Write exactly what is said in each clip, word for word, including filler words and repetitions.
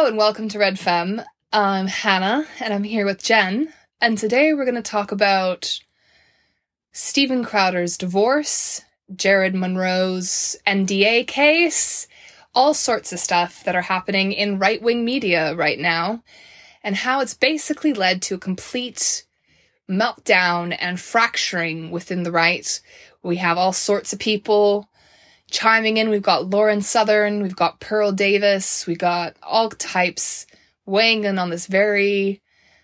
Hello and welcome to Red Femme. I'm Hannah and I'm here with Jen. And today we're going to talk about Steven Crowder's divorce, Jared Monroe's N D A case, all sorts of stuff that are happening in right-wing media right now, and how it's basically led to a complete meltdown and fracturing within the right. We have all sorts of people chiming in. We've got Lauren Southern, we've got Pearl Davis, we got all types weighing in on this very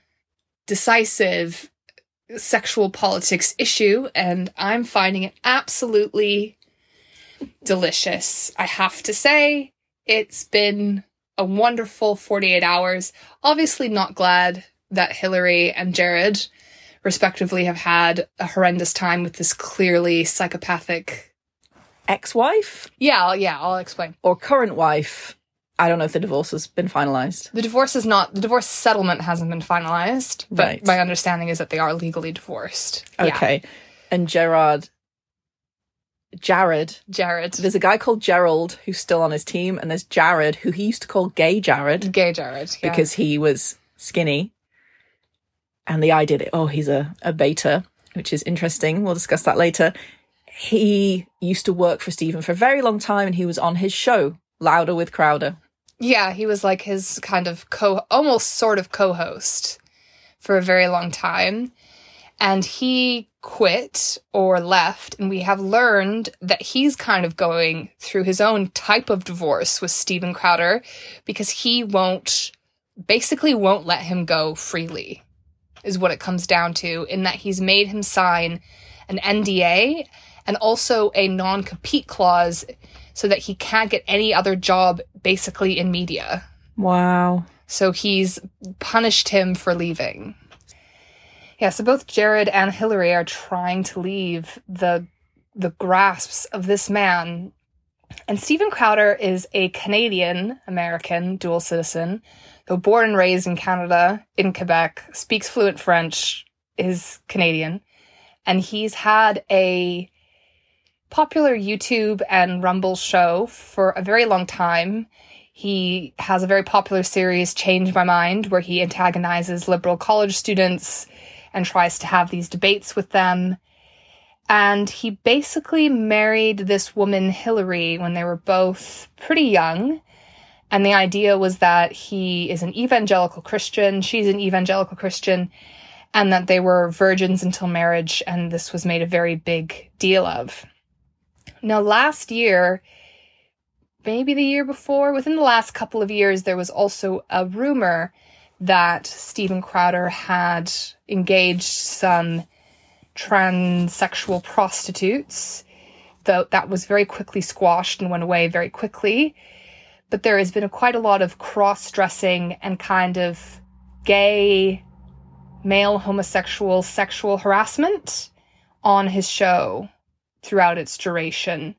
decisive sexual politics issue, and I'm finding it absolutely delicious. I have to say, it's been a wonderful forty-eight hours. Obviously not glad that Hillary and Jared, respectively, have had a horrendous time with this clearly psychopathic ex-wife? Yeah, I'll, yeah, I'll explain. Or current wife. I don't know if the divorce has been finalised. The divorce is not, the divorce settlement hasn't been finalised, but right. My understanding is that they are legally divorced. Okay. Yeah. And Gerard, Jared. Jared. There's a guy called Gerald who's still on his team, and there's Jared, who he used to call Gay Jared. Gay Jared, yeah. Because he was skinny. And the idea that, oh, he's a, a beta, which is interesting. We'll discuss that later. He used to work for Steven for a very long time, and he was on his show, Louder with Crowder. Yeah, he was like his kind of co, almost sort of co-host for a very long time. And he quit or left, and we have learned that he's kind of going through his own type of divorce with Steven Crowder because he won't, basically won't let him go freely, is what it comes down to, in that he's made him sign an N D A and also a non-compete clause so that he can't get any other job basically in media. Wow. So he's punished him for leaving. Yeah, so both Jared and Hillary are trying to leave the the grasps of this man. And Steven Crowder is a Canadian-American dual citizen, though born and raised in Canada, in Quebec, speaks fluent French, is Canadian. And he's had a popular YouTube and Rumble show for a very long time. He has a very popular series, Change My Mind, where he antagonizes liberal college students and tries to have these debates with them. And he basically married this woman, Hillary, when they were both pretty young. And the idea was that he is an evangelical Christian, she's an evangelical Christian, and that they were virgins until marriage, and this was made a very big deal of. Now, last year, maybe the year before, within the last couple of years, there was also a rumor that Steven Crowder had engaged some transsexual prostitutes, though that was very quickly squashed and went away very quickly. But there has been a, quite a lot of cross-dressing and kind of gay, male homosexual sexual harassment on his show throughout its duration.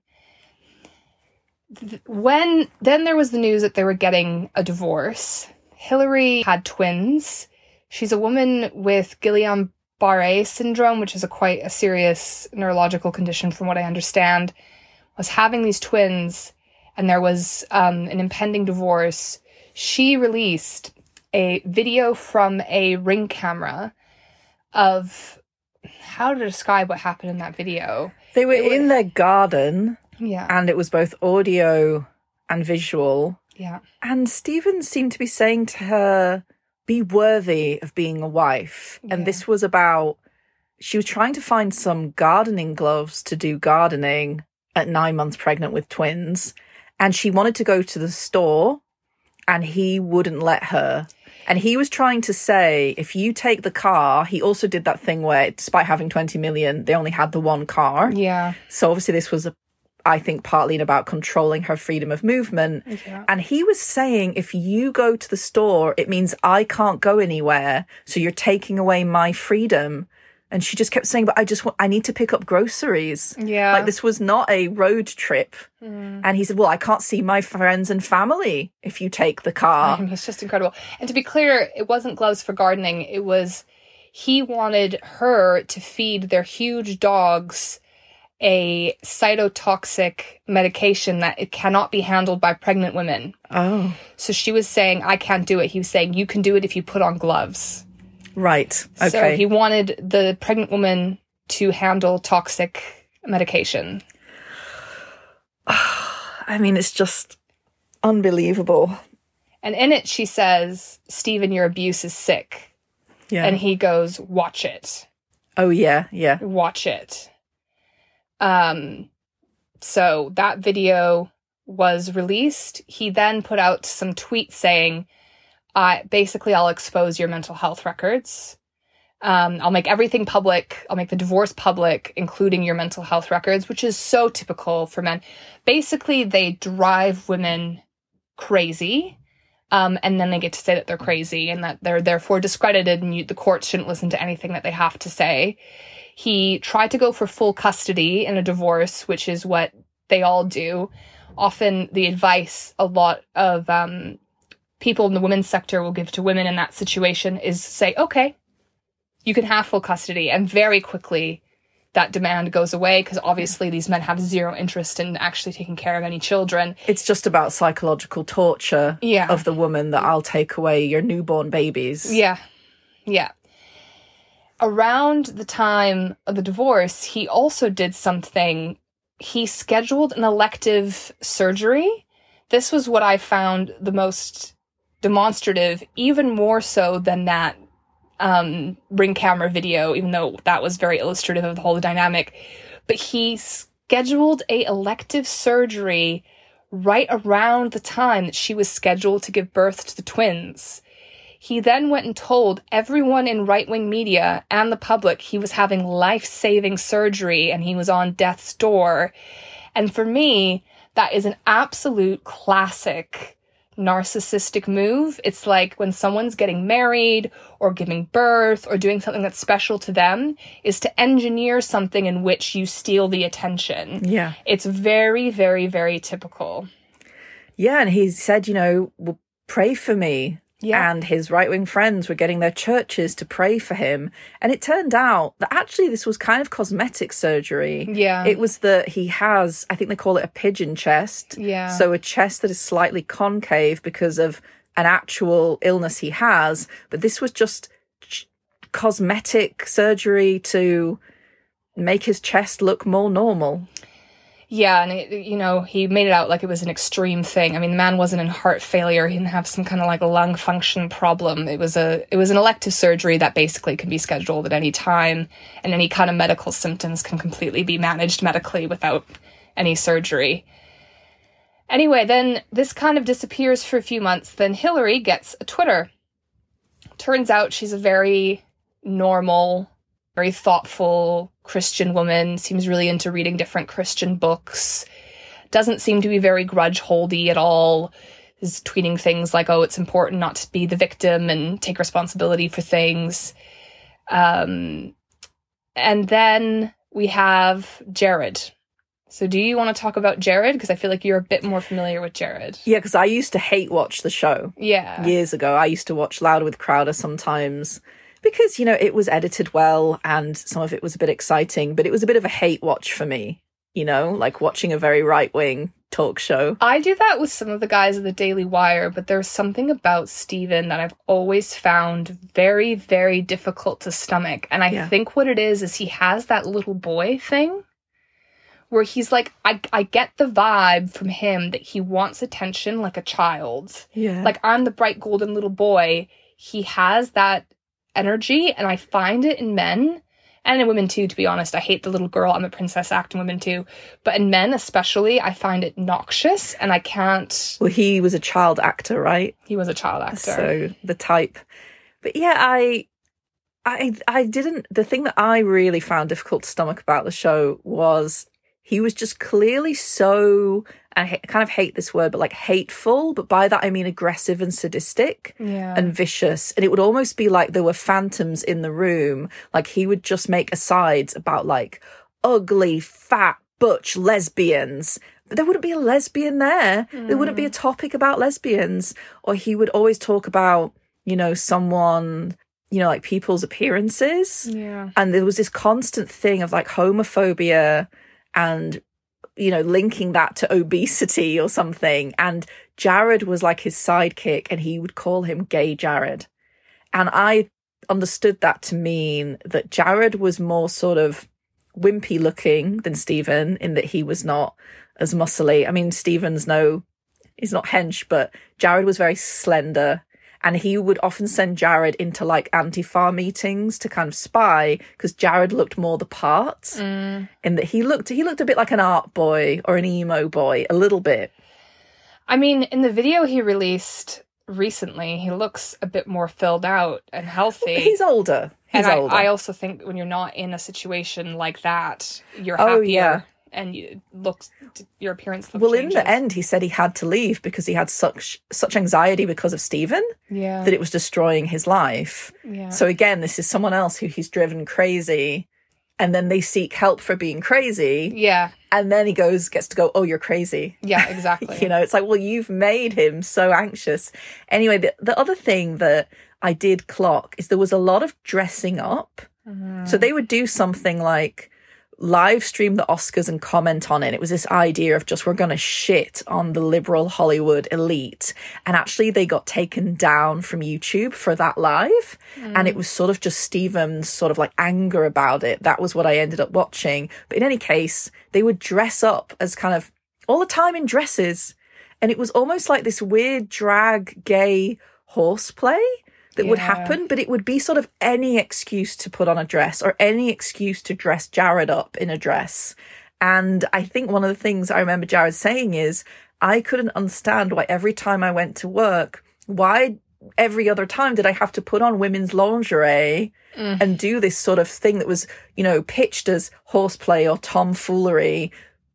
When then there was the news that they were getting a divorce. Hillary had twins. She's a woman with Guillain-Barré syndrome, which is a quite a serious neurological condition from what I understand, was having these twins, and there was um, an impending divorce. She released a video from a Ring camera of how to describe what happened in that video. They were it in was, their garden. Yeah. And it was both audio and visual. Yeah. And Steven seemed to be saying to her, be worthy of being a wife. Yeah. And this was about, she was trying to find some gardening gloves to do gardening at nine months pregnant with twins. And she wanted to go to the store and he wouldn't let her. And he was trying to say, if you take the car, he also did that thing where, despite having twenty million, they only had the one car. Yeah. So obviously this was, a, I think, partly about controlling her freedom of movement. Yeah. And he was saying, if you go to the store, it means I can't go anywhere. So you're taking away my freedom. And she just kept saying, but I just want, I need to pick up groceries. Yeah. Like, this was not a road trip. Mm. And he said, well, I can't see my friends and family if you take the car. I mean, it's just incredible. And to be clear, it wasn't gloves for gardening. It was, he wanted her to feed their huge dogs a cytotoxic medication that it cannot be handled by pregnant women. Oh. So she was saying, I can't do it. He was saying, you can do it if you put on gloves. Right. Okay. So he wanted the pregnant woman to handle toxic medication. I mean, it's just unbelievable. And in it, she says, Stephen, your abuse is sick. Yeah. And he goes, watch it. Oh, yeah. Yeah. Watch it. Um, so that video was released. He then put out some tweets saying, I basically, I'll expose your mental health records. Um, I'll make everything public. I'll make the divorce public, including your mental health records, which is so typical for men. Basically, they drive women crazy. Um, and then they get to say that they're crazy and that they're therefore discredited and you, the courts shouldn't listen to anything that they have to say. He tried to go for full custody in a divorce, which is what they all do. Often the advice a lot of um, people in the women's sector will give to women in that situation is say, okay, you can have full custody. And very quickly that demand goes away because obviously these men have zero interest in actually taking care of any children. It's just about psychological torture yeah. of the woman that I'll take away your newborn babies. Yeah. Yeah. Around the time of the divorce, he also did something. He scheduled an elective surgery. This was what I found the most demonstrative, even more so than that um, ring camera video, even though that was very illustrative of the whole dynamic. But he scheduled a elective surgery right around the time that she was scheduled to give birth to the twins. He then went and told everyone in right-wing media and the public he was having life-saving surgery and he was on death's door. And for me, that is an absolute classic narcissistic move. It's like when someone's getting married or giving birth or doing something that's special to them is to engineer something in which you steal the attention. Yeah. It's very, very, very typical. Yeah, and he said, you know, well, pray for me. Yeah. And his right-wing friends were getting their churches to pray for him. And it turned out that actually this was kind of cosmetic surgery. Yeah. It was that he has, I think they call it a pigeon chest. Yeah. So a chest that is slightly concave because of an actual illness he has. But this was just ch- cosmetic surgery to make his chest look more normal. Yeah, and, it, you know, he made it out like it was an extreme thing. I mean, the man wasn't in heart failure. He didn't have some kind of like a lung function problem. It was a it was an elective surgery that basically can be scheduled at any time, and any kind of medical symptoms can completely be managed medically without any surgery. Anyway, then this kind of disappears for a few months. Then Hillary gets a Twitter. Turns out she's a very normal, very thoughtful Christian woman, seems really into reading different Christian books, doesn't seem to be very grudge-holdy at all, is tweeting things like, oh, it's important not to be the victim and take responsibility for things. Um, and then we have Jared. So do you want to talk about Jared? Because I feel like you're a bit more familiar with Jared. Yeah, because I used to hate watch the show. Yeah. Years ago. I used to watch Louder with Crowder sometimes. Because, you know, it was edited well and some of it was a bit exciting, but it was a bit of a hate watch for me, you know, like watching a very right-wing talk show. I do that with some of the guys of the Daily Wire, but there's something about Stephen that I've always found very, very difficult to stomach. And I yeah. think what it is, is he has that little boy thing where he's like, I, I get the vibe from him that he wants attention like a child. Yeah. Like, I'm the bright golden little boy. He has that energy, and I find it in men and in women too, to be honest. I hate the little girl, I'm a princess act in women too, but in men especially, I find it noxious and I can't. Well, he was a child actor, right? He was a child actor, so the type. But yeah, I I I didn't the thing that I really found difficult to stomach about the show was he was just clearly so, I kind of hate this word, but like hateful. But by that, I mean aggressive and sadistic yeah. and vicious. And it would almost be like there were phantoms in the room. Like he would just make asides about like ugly, fat, butch lesbians. But there wouldn't be a lesbian there. Mm. There wouldn't be a topic about lesbians. Or he would always talk about, you know, someone, you know, like people's appearances. Yeah. And there was this constant thing of like homophobia and, you know, linking that to obesity or something. And Jared was like his sidekick, and he would call him Gay Jared. And I understood that to mean that Jared was more sort of wimpy looking than Stephen, in that he was not as muscly. I mean, Stephen's no, he's not hench, but Jared was very slender. And he would often send Jared into like Antifa meetings to kind of spy, because Jared looked more the part, mm. in that he looked he looked a bit like an art boy or an emo boy, a little bit. I mean, in the video he released recently, he looks a bit more filled out and healthy. He's older. He's and I, older. I also think when you're not in a situation like that, you're happier. Oh, yeah. And you looks, your appearance looks Well, changes. in the end, he said he had to leave because he had such such anxiety because of Stephen, yeah. that it was destroying his life. Yeah. So again, this is someone else who he's driven crazy, and then they seek help for being crazy. Yeah. And then he goes, gets to go, oh, you're crazy. Yeah, exactly. You know, it's like, well, you've made him so anxious. Anyway, the, the other thing that I did clock is there was a lot of dressing up. Mm-hmm. So they would do something like live stream the Oscars and comment on it. It was this idea of just, we're going to shit on the liberal Hollywood elite. And actually they got taken down from YouTube for that live. Mm. And it was sort of just Stephen's sort of like anger about it. That was what I ended up watching. But in any case, they would dress up as kind of all the time in dresses. And it was almost like this weird drag gay horseplay that yeah. would happen, but it would be sort of any excuse to put on a dress or any excuse to dress Jared up in a dress. And I think one of the things I remember Jared saying is, I couldn't understand why every time I went to work, why every other time did I have to put on women's lingerie mm. and do this sort of thing that was, you know, pitched as horseplay or tomfoolery.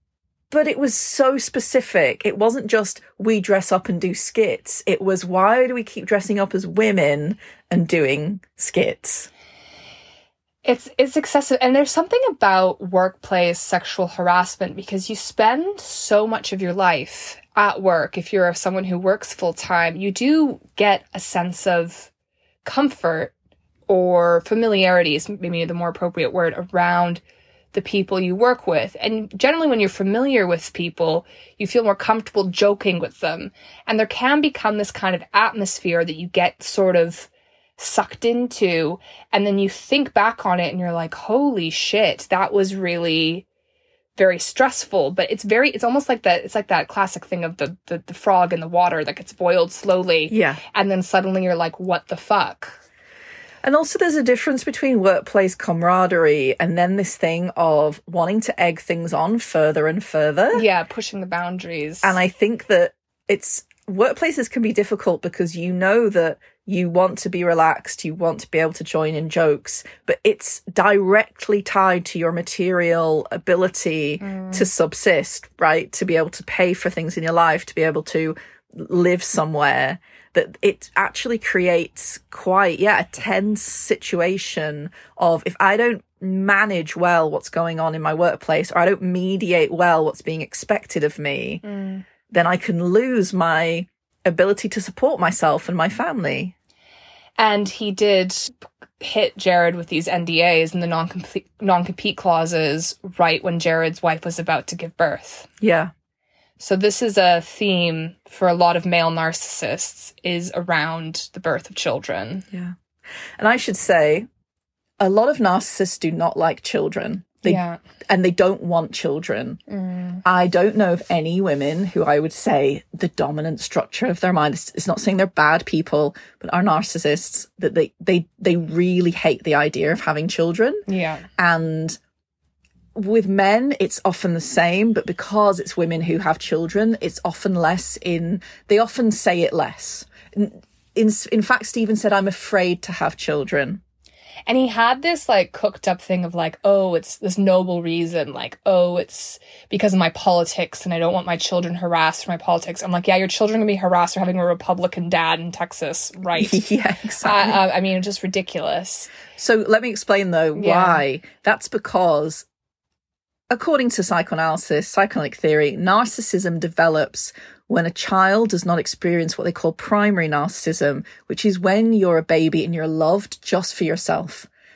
But it was so specific. It wasn't just we dress up and do skits. It was, why do we keep dressing up as women and doing skits? It's it's excessive. And there's something about workplace sexual harassment, because you spend so much of your life at work. If you're someone who works full time, you do get a sense of comfort or familiarity is maybe the more appropriate word, around the people you work with. And generally when you're familiar with people, you feel more comfortable joking with them. And there can become this kind of atmosphere that you get sort of sucked into. And then you think back on it and you're like, holy shit, that was really very stressful. But it's very, it's almost like that, it's like that classic thing of the, the, the frog in the water that gets boiled slowly. Yeah. And then suddenly you're like, what the fuck? And also there's a difference between workplace camaraderie and then this thing of wanting to egg things on further and further. Yeah, pushing the boundaries. And I think that it's, workplaces can be difficult because you know that you want to be relaxed, you want to be able to join in jokes, but it's directly tied to your material ability mm. to subsist, right? To be able to pay for things in your life, to be able to live somewhere. That it actually creates quite, yeah, a tense situation of, if I don't manage well what's going on in my workplace, or I don't mediate well what's being expected of me, mm. then I can lose my ability to support myself and my family. And he did hit Jared with these N D As and the non-compete, non-compete clauses right when Jared's wife was about to give birth. Yeah. So this is a theme for a lot of male narcissists, is around the birth of children. Yeah. And I should say, a lot of narcissists do not like children. They, yeah. And they don't want children. Mm. I don't know of any women who I would say the dominant structure of their mind, it's, it's not saying they're bad people, but are narcissists, that they, they, they really hate the idea of having children. Yeah. And with men, it's often the same, but because it's women who have children, it's often less in, they often say it less. In, in, in fact, Stephen said, I'm afraid to have children. And he had this like cooked up thing of like, oh, it's this noble reason. Like, oh, it's because of my politics and I don't want my children harassed for my politics. I'm like, yeah, your children are going to be harassed for having a Republican dad in Texas, right? Yeah, exactly. Uh, uh, I mean, just ridiculous. So let me explain though why. Yeah. That's because, according to psychoanalysis, psychoanalytic theory, narcissism develops when a child does not experience what they call primary narcissism, which is when you're a baby and you're loved just for yourself.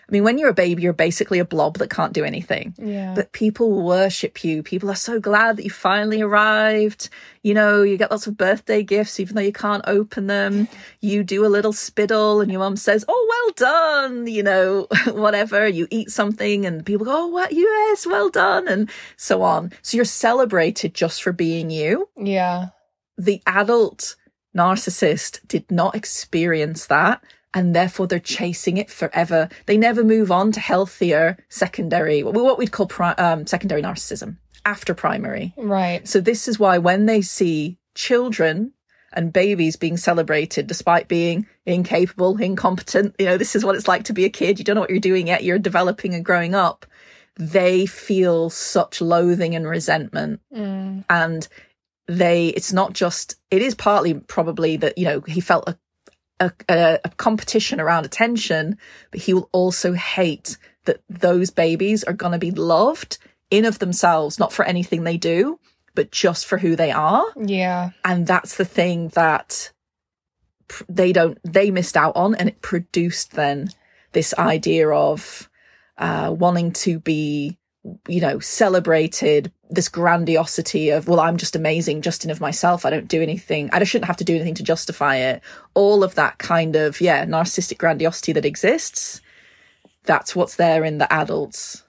I mean, when you're a baby, you're basically a blob that can't do anything. Yeah. But people worship you. People are so glad that you finally arrived. You know, you get lots of birthday gifts, even though you can't open them. You do a little spittle and your mum says, oh, well done, you know, whatever. You eat something and people go, oh, what? Yes, well done, and so on. So you're celebrated just for being you. Yeah. The adult narcissist did not experience that, and therefore they're chasing it forever. They never move on to healthier secondary, what we'd call pri- um, secondary narcissism, after primary. Right. So this is why when they see children and babies being celebrated despite being incapable, incompetent, you know, this is what it's like to be a kid. You don't know what you're doing yet. You're developing and growing up. They feel such loathing and resentment. Mm. And they, it's not just, it is partly probably that, you know, he felt a, a, a, a competition around attention, but he will also hate that those babies are going to be loved in of themselves, not for anything they do, but just for who they are. Yeah. And that's the thing that pr- they don't, they missed out on. And it produced then this idea of uh, wanting to be, you know, celebrated, this grandiosity of, well, I'm just amazing just in of myself. I don't do anything. I shouldn't have to do anything to justify it. All of that kind of, yeah, narcissistic grandiosity that exists. That's what's there in the adults.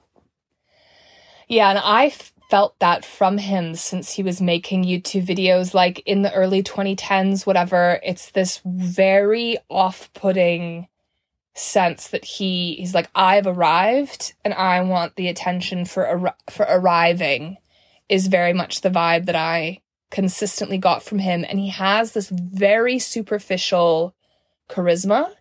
Yeah, and I f- felt that from him since he was making YouTube videos, like in the early twenty tens, whatever. It's this very off-putting sense that he he's like, I've arrived and I want the attention for ar- for arriving, is very much the vibe that I consistently got from him. And he has this very superficial charisma.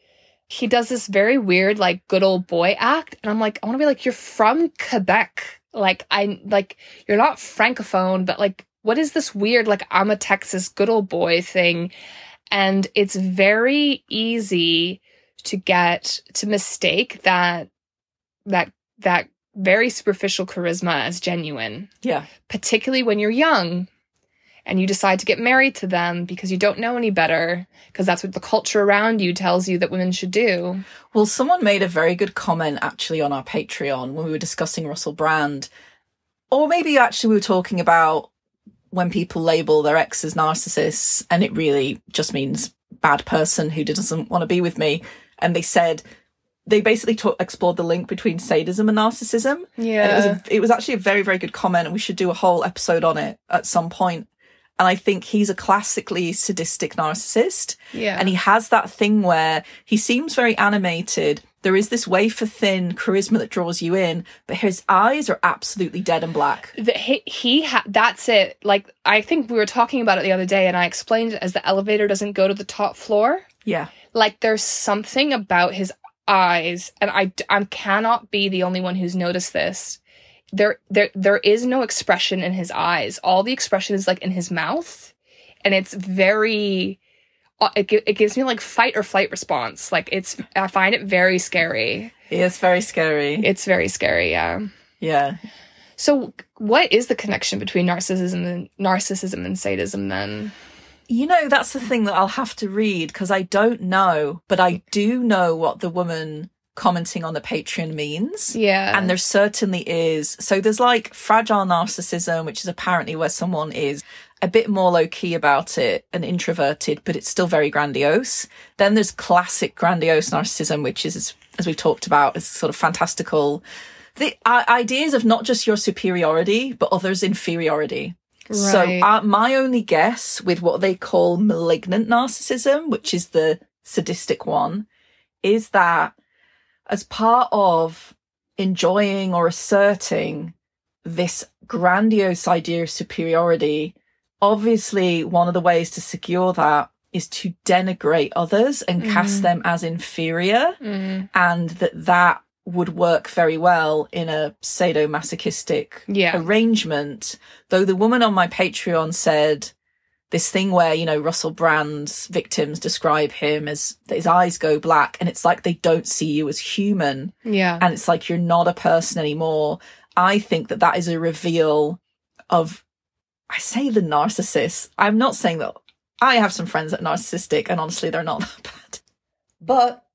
He does this very weird, like, good old boy act. And I'm like, I want to be like, you're from Quebec. Like, I, like, you're not Francophone, but like, what is this weird, like, I'm a Texas good old boy thing? And it's very easy to get, to mistake that, that, that very superficial charisma as genuine. Yeah. Particularly when you're young and you decide to get married to them because you don't know any better, because that's what the culture around you tells you that women should do. Well, someone made a very good comment actually on our Patreon when we were discussing Russell Brand. Or maybe actually we were talking about when people label their ex as narcissists and it really just means bad person who doesn't want to be with me. And they said, they basically ta- explored the link between sadism and narcissism. Yeah. And it was, a, it was actually a very, very good comment, and we should do a whole episode on it at some point. And I think he's a classically sadistic narcissist. Yeah. And he has that thing where he seems very animated. There is this wafer-thin charisma that draws you in, but his eyes are absolutely dead and black. The, he, he ha- that's it. Like, I think we were talking about it the other day, and I explained it as the elevator doesn't go to the top floor. Yeah. Like, there's something about his eyes, and I, I cannot be the only one who's noticed this. There, there, there is no expression in his eyes. All the expression is like in his mouth, and it's very. It, it gives me like fight or flight response. Like it's, I find it very scary. It's very scary. It's very scary. Yeah. Yeah. So, what is the connection between narcissism and narcissism and sadism then? You know, that's the thing that I'll have to read because I don't know, but I do know what the woman commenting on the Patreon means. Yeah. And there certainly is. So there's like fragile narcissism, which is apparently where someone is a bit more low-key about it and introverted, but it's still very grandiose. Then there's classic grandiose narcissism, which is, as we've talked about, is sort of fantastical. The uh, ideas of not just your superiority, but others' inferiority. Right. So uh, my only guess with what they call malignant narcissism, which is the sadistic one, is that as part of enjoying or asserting this grandiose idea of superiority, obviously one of the ways to secure that is to denigrate others and mm. cast them as inferior, mm. and that that would work very well in a sadomasochistic yeah. arrangement. Though the woman on my Patreon said this thing where, you know, Russell Brand's victims describe him as that his eyes go black and it's like they don't see you as human. Yeah. And it's like you're not a person anymore. I think that that is a reveal of, I say the narcissist. I'm not saying that I have some friends that are narcissistic and honestly they're not that bad. But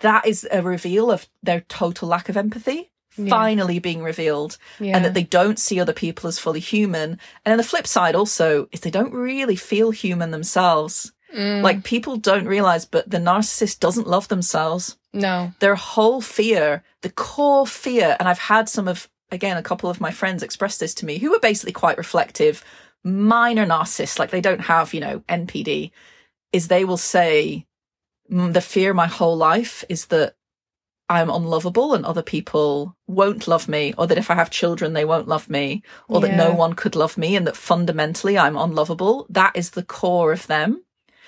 that is a reveal of their total lack of empathy Yeah. finally being revealed, Yeah. and that they don't see other people as fully human. And then the flip side also is they don't really feel human themselves. Mm. Like, people don't realize, but the narcissist doesn't love themselves. No. Their whole fear, the core fear, and I've had some of, again, a couple of my friends express this to me, who are basically quite reflective, minor narcissists, like they don't have, you know, N P D, is they will say, "Mm, the fear my whole life is that I'm unlovable and other people won't love me, or that if I have children, they won't love me, or that no Yeah. one could love me, and that fundamentally I'm unlovable." That is the core of them.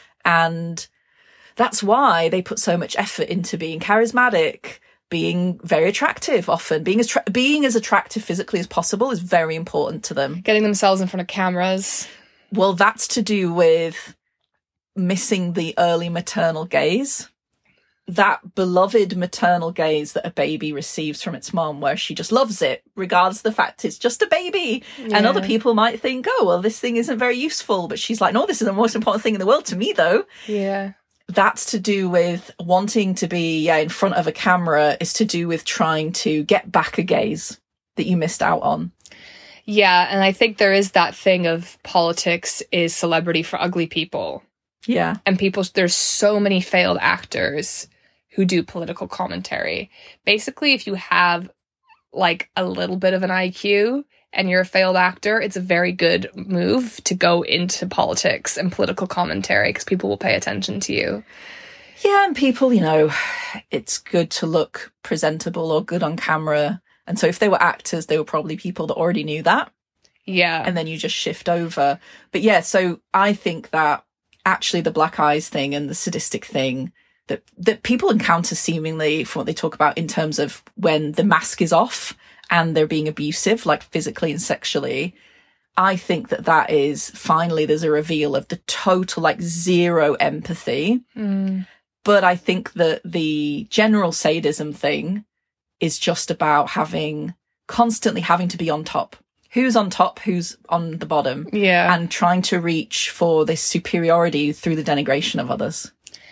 And that's why they put so much effort into being charismatic, being very attractive often. Being as, tra- being as attractive physically as possible is very important to them. Getting themselves in front of cameras. Well, that's to do with missing the early maternal gaze. That beloved maternal gaze that a baby receives from its mom, where she just loves it, regardless of the fact it's just a baby. Yeah. And other people might think, oh, well, this thing isn't very useful. But she's like, no, this is the most important thing in the world to me, though. Yeah. That's to do with wanting to be yeah, in front of a camera, is to do with trying to get back a gaze that you missed out on. Yeah, and I think there is that thing of politics is celebrity for ugly people. Yeah. And people, there's so many failed actors who do political commentary. Basically, if you have like a little bit of an I Q and you're a failed actor, it's a very good move to go into politics and political commentary, because people will pay attention to you. Yeah, and people, you know, it's good to look presentable or good on camera. And so if they were actors, they were probably people that already knew that. Yeah. And then you just shift over. But yeah, so I think that actually the black eyes thing and the sadistic thing that that people encounter seemingly from what they talk about in terms of when the mask is off and they're being abusive, like physically and sexually, I think that that is finally there's a reveal of the total, like, zero empathy. Mm. But I think that the general sadism thing is just about having constantly having to be on top. Who's on top, who's on the bottom, Yeah. and trying to reach for this superiority through the denigration of others.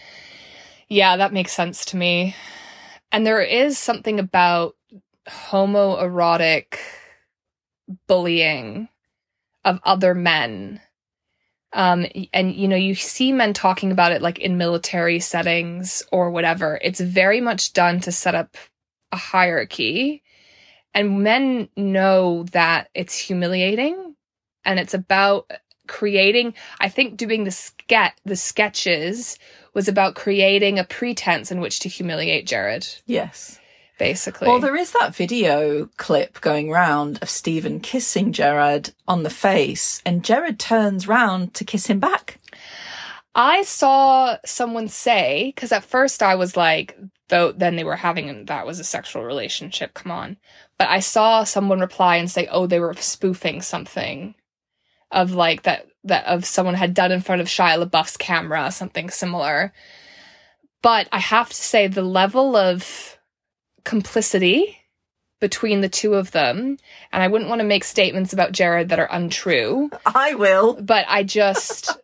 Yeah, that makes sense to me. And there is something about homoerotic bullying of other men. Um, and, you know, you see men talking about it like in military settings or whatever. It's very much done to set up a hierarchy. And men know that it's humiliating, and it's about creating, I think doing the ske- the sketches was about creating a pretense in which to humiliate Jared, Yes. basically. Well, there is that video clip going round of Stephen kissing Jared on the face, and Jared turns round to kiss him back. I saw someone say, because at first I was like, though, then they were having, that was a sexual relationship, come on. But I saw someone reply and say, oh, they were spoofing something of like that, that of someone had done in front of Shia LaBeouf's camera, something similar. But I have to say the level of complicity between the two of them, and I wouldn't want to make statements about Jared that are untrue, I will. but I just,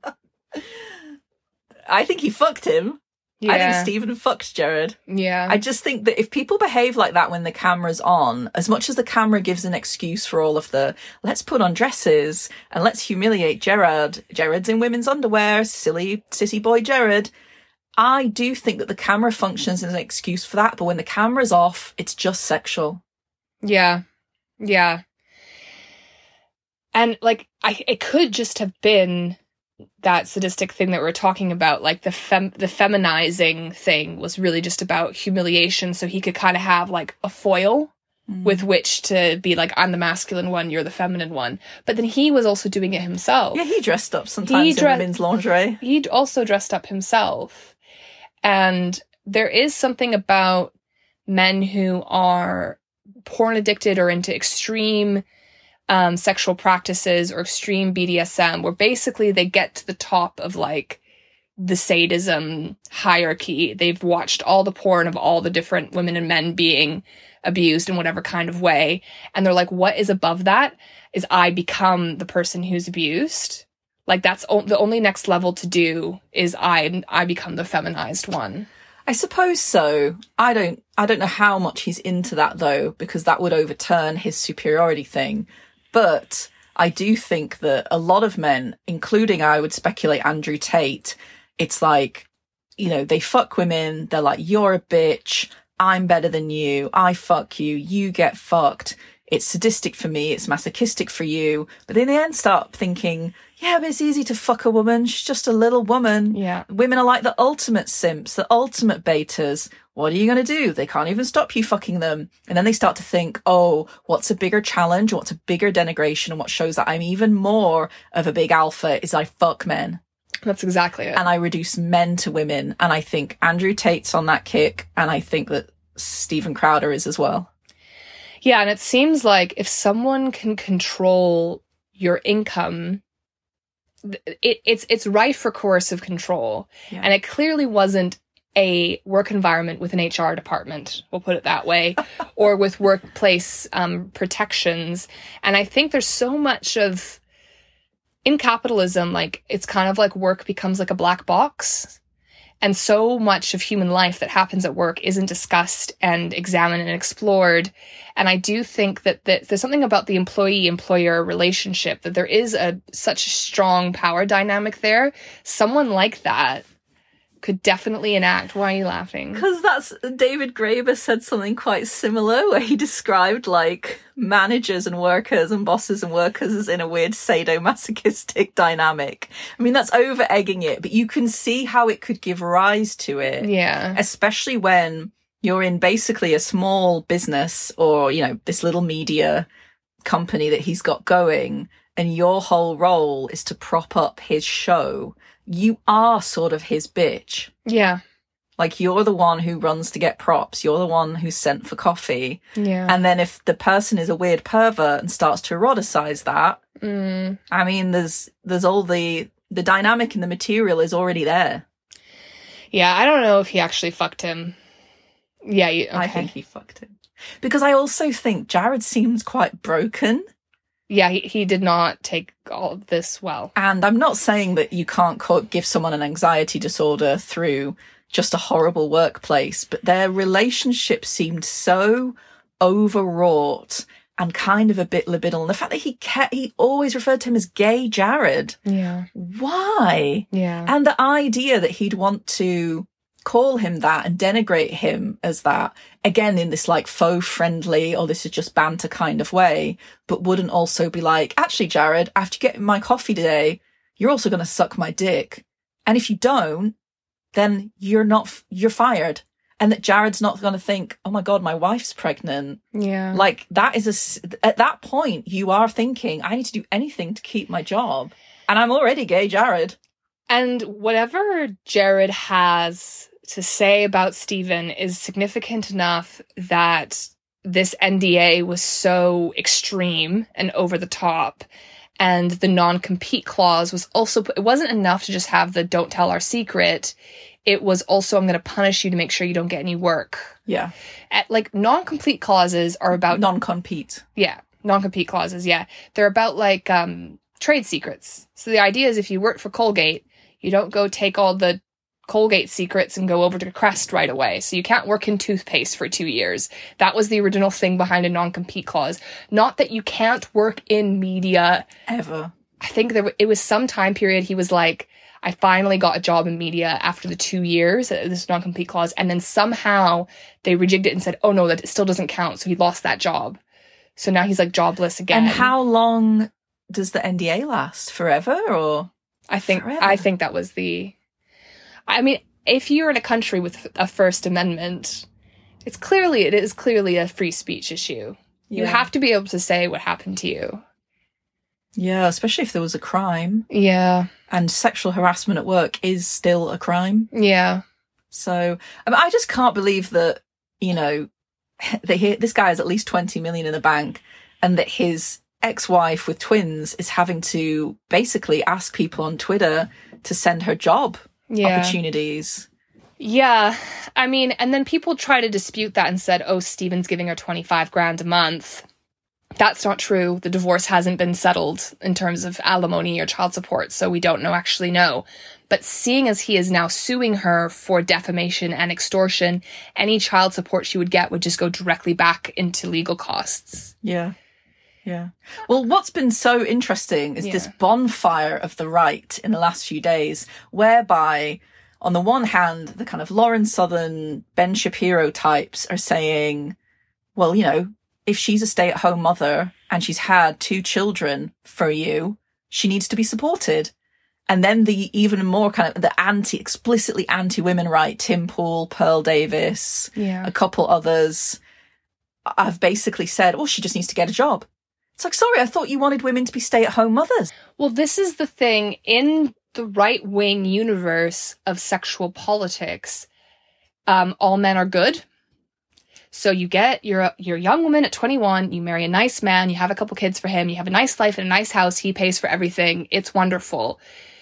I think he fucked him. yeah, I think Stephen fucked Jared. yeah, I just think that if people behave like that when the camera's on, as much as the camera gives an excuse for all of the, let's put on dresses and let's humiliate Jared, Jared's in women's underwear, silly sissy boy Jared, I do think that the camera functions as an excuse for that, but when the camera's off, it's just sexual. yeah, yeah. And like, I, it could just have been that sadistic thing that we're talking about, like the fem- the feminizing thing was really just about humiliation, so he could kind of have like a foil Mm. with which to be like, I'm the masculine one, you're the feminine one. But then he was also doing it himself. Yeah, he dressed up sometimes dre- in women's lingerie. He'd also dressed up himself. And there is something about men who are porn addicted or into extreme um, sexual practices or extreme B D S M, where basically they get to the top of like the sadism hierarchy. They've watched all the porn of all the different women and men being abused in whatever kind of way. And they're like, what is above that is I become the person who's abused. Like that's o- the only next level to do is I, I become the feminized one. I suppose so. I don't I don't know how much he's into that though, because that would overturn his superiority thing. But I do think that a lot of men, including I would speculate Andrew Tate, it's like, you know, they fuck women, they're like, you're a bitch, I'm better than you, I fuck you, you get fucked. It's sadistic for me, it's masochistic for you. But then they end start thinking, yeah, but it's easy to fuck a woman. She's just a little woman. Yeah. Women are like the ultimate simps, the ultimate betas. What are you going to do? They can't even stop you fucking them. And then they start to think, oh, what's a bigger challenge? What's a bigger denigration? And what shows that I'm even more of a big alpha is I fuck men. That's exactly it. And I reduce men to women. And I think Andrew Tate's on that kick. And I think that Stephen Crowder is as well. Yeah, and it seems like if someone can control your income, it, it's it's rife for coercive control. Yeah. And it clearly wasn't a work environment with an H R department, we'll put it that way, or with workplace um, protections. And I think there's so much of, in capitalism, like, it's kind of like work becomes like a black box. And so much of human life that happens at work isn't discussed and examined and explored. And I do think that, that there's something about the employee-employer relationship, that there is a such a strong power dynamic there. Someone like that could definitely enact. Why are you laughing? Because that's, David Graeber said something quite similar, where he described like managers and workers and bosses and workers as in a weird sadomasochistic dynamic. I mean, that's over egging it, but you can see how it could give rise to it. Yeah. Especially when you're in basically a small business, or, you know, this little media company that he's got going, and your whole role is to prop up his show. You are sort of his bitch. Yeah. Like, you're the one who runs to get props. You're the one who's sent for coffee. Yeah. And then if the person is a weird pervert and starts to eroticize that, mm. I mean, there's there's all the the dynamic in the material is already there. Yeah, I don't know if he actually fucked him. Yeah, you, okay. I think he fucked him. Because I also think Jared seems quite broken. Yeah, he, he did not take all of this well. And I'm not saying that you can't co- give someone an anxiety disorder through just a horrible workplace, but their relationship seemed so overwrought and kind of a bit libidinal. And the fact that he kept, he always referred to him as gay Jared. Yeah. Why? Yeah. And the idea that he'd want to call him that and denigrate him as that, again, in this like faux friendly, or this is just banter kind of way, but wouldn't also be like, actually, Jared, after getting my coffee today, you're also going to suck my dick. And if you don't, then you're not, you're fired. And that Jared's not going to think, oh my God, my wife's pregnant. Yeah. Like, that is a, at that point, you are thinking, I need to do anything to keep my job. And I'm already gay Jared. And whatever Jared has to say about Stephen is significant enough that this N D A was so extreme and over the top. And the non-compete clause was also, it wasn't enough to just have the don't tell our secret. It was also, I'm going to punish you to make sure you don't get any work. Yeah. At, like, non-compete clauses are about... Non-compete. Yeah. Non-compete clauses, yeah. They're about, like, um, trade secrets. So the idea is if you work for Colgate, you don't go take all the Colgate secrets and go over to Crest right away. So you can't work in toothpaste for two years. That was the original thing behind a non-compete clause. Not that you can't work in media. Ever. I think there it was some time period he was like, I finally got a job in media after the two years, this non-compete clause. And then somehow they rejigged it and said, oh no, that still doesn't count. So he lost that job. So now he's like jobless again. And how long does the N D A last? Forever or? I think, Forever. I think that was the, I mean, if you're in a country with a First Amendment, it's clearly, it is clearly a free speech issue. Yeah. You have to be able to say what happened to you. Yeah, especially if there was a crime. Yeah. And sexual harassment at work is still a crime. Yeah. So, I mean, I just can't believe that, you know, that he, this guy has at least twenty million in the bank, and that his ex-wife with twins is having to basically ask people on Twitter to send her job yeah. opportunities. Yeah. I mean, and then people try to dispute that and said, oh, Stephen's giving her twenty-five grand a month. That's not true. The divorce hasn't been settled in terms of alimony or child support, so we don't know actually know. But seeing as he is now suing her for defamation and extortion, any child support she would get would just go directly back into legal costs. Yeah. Yeah. Well, what's been so interesting is yeah. this bonfire of the right in the last few days, whereby on the one hand, the kind of Lauren Southern, Ben Shapiro types are saying, well, you know, if she's a stay-at-home mother and she's had two children for you, she needs to be supported. And then the even more kind of the anti, explicitly anti-women right, Tim Pool, Pearl Davis, yeah. a couple others, have basically said, oh, she just needs to get a job. It's like, sorry, I thought you wanted women to be stay-at-home mothers. Well, this is the thing. In the right-wing universe of sexual politics, um, all men are good. So you get, you're a, you're a young woman at twenty-one, you marry a nice man, you have a couple kids for him, you have a nice life and a nice house, he pays for everything, it's wonderful.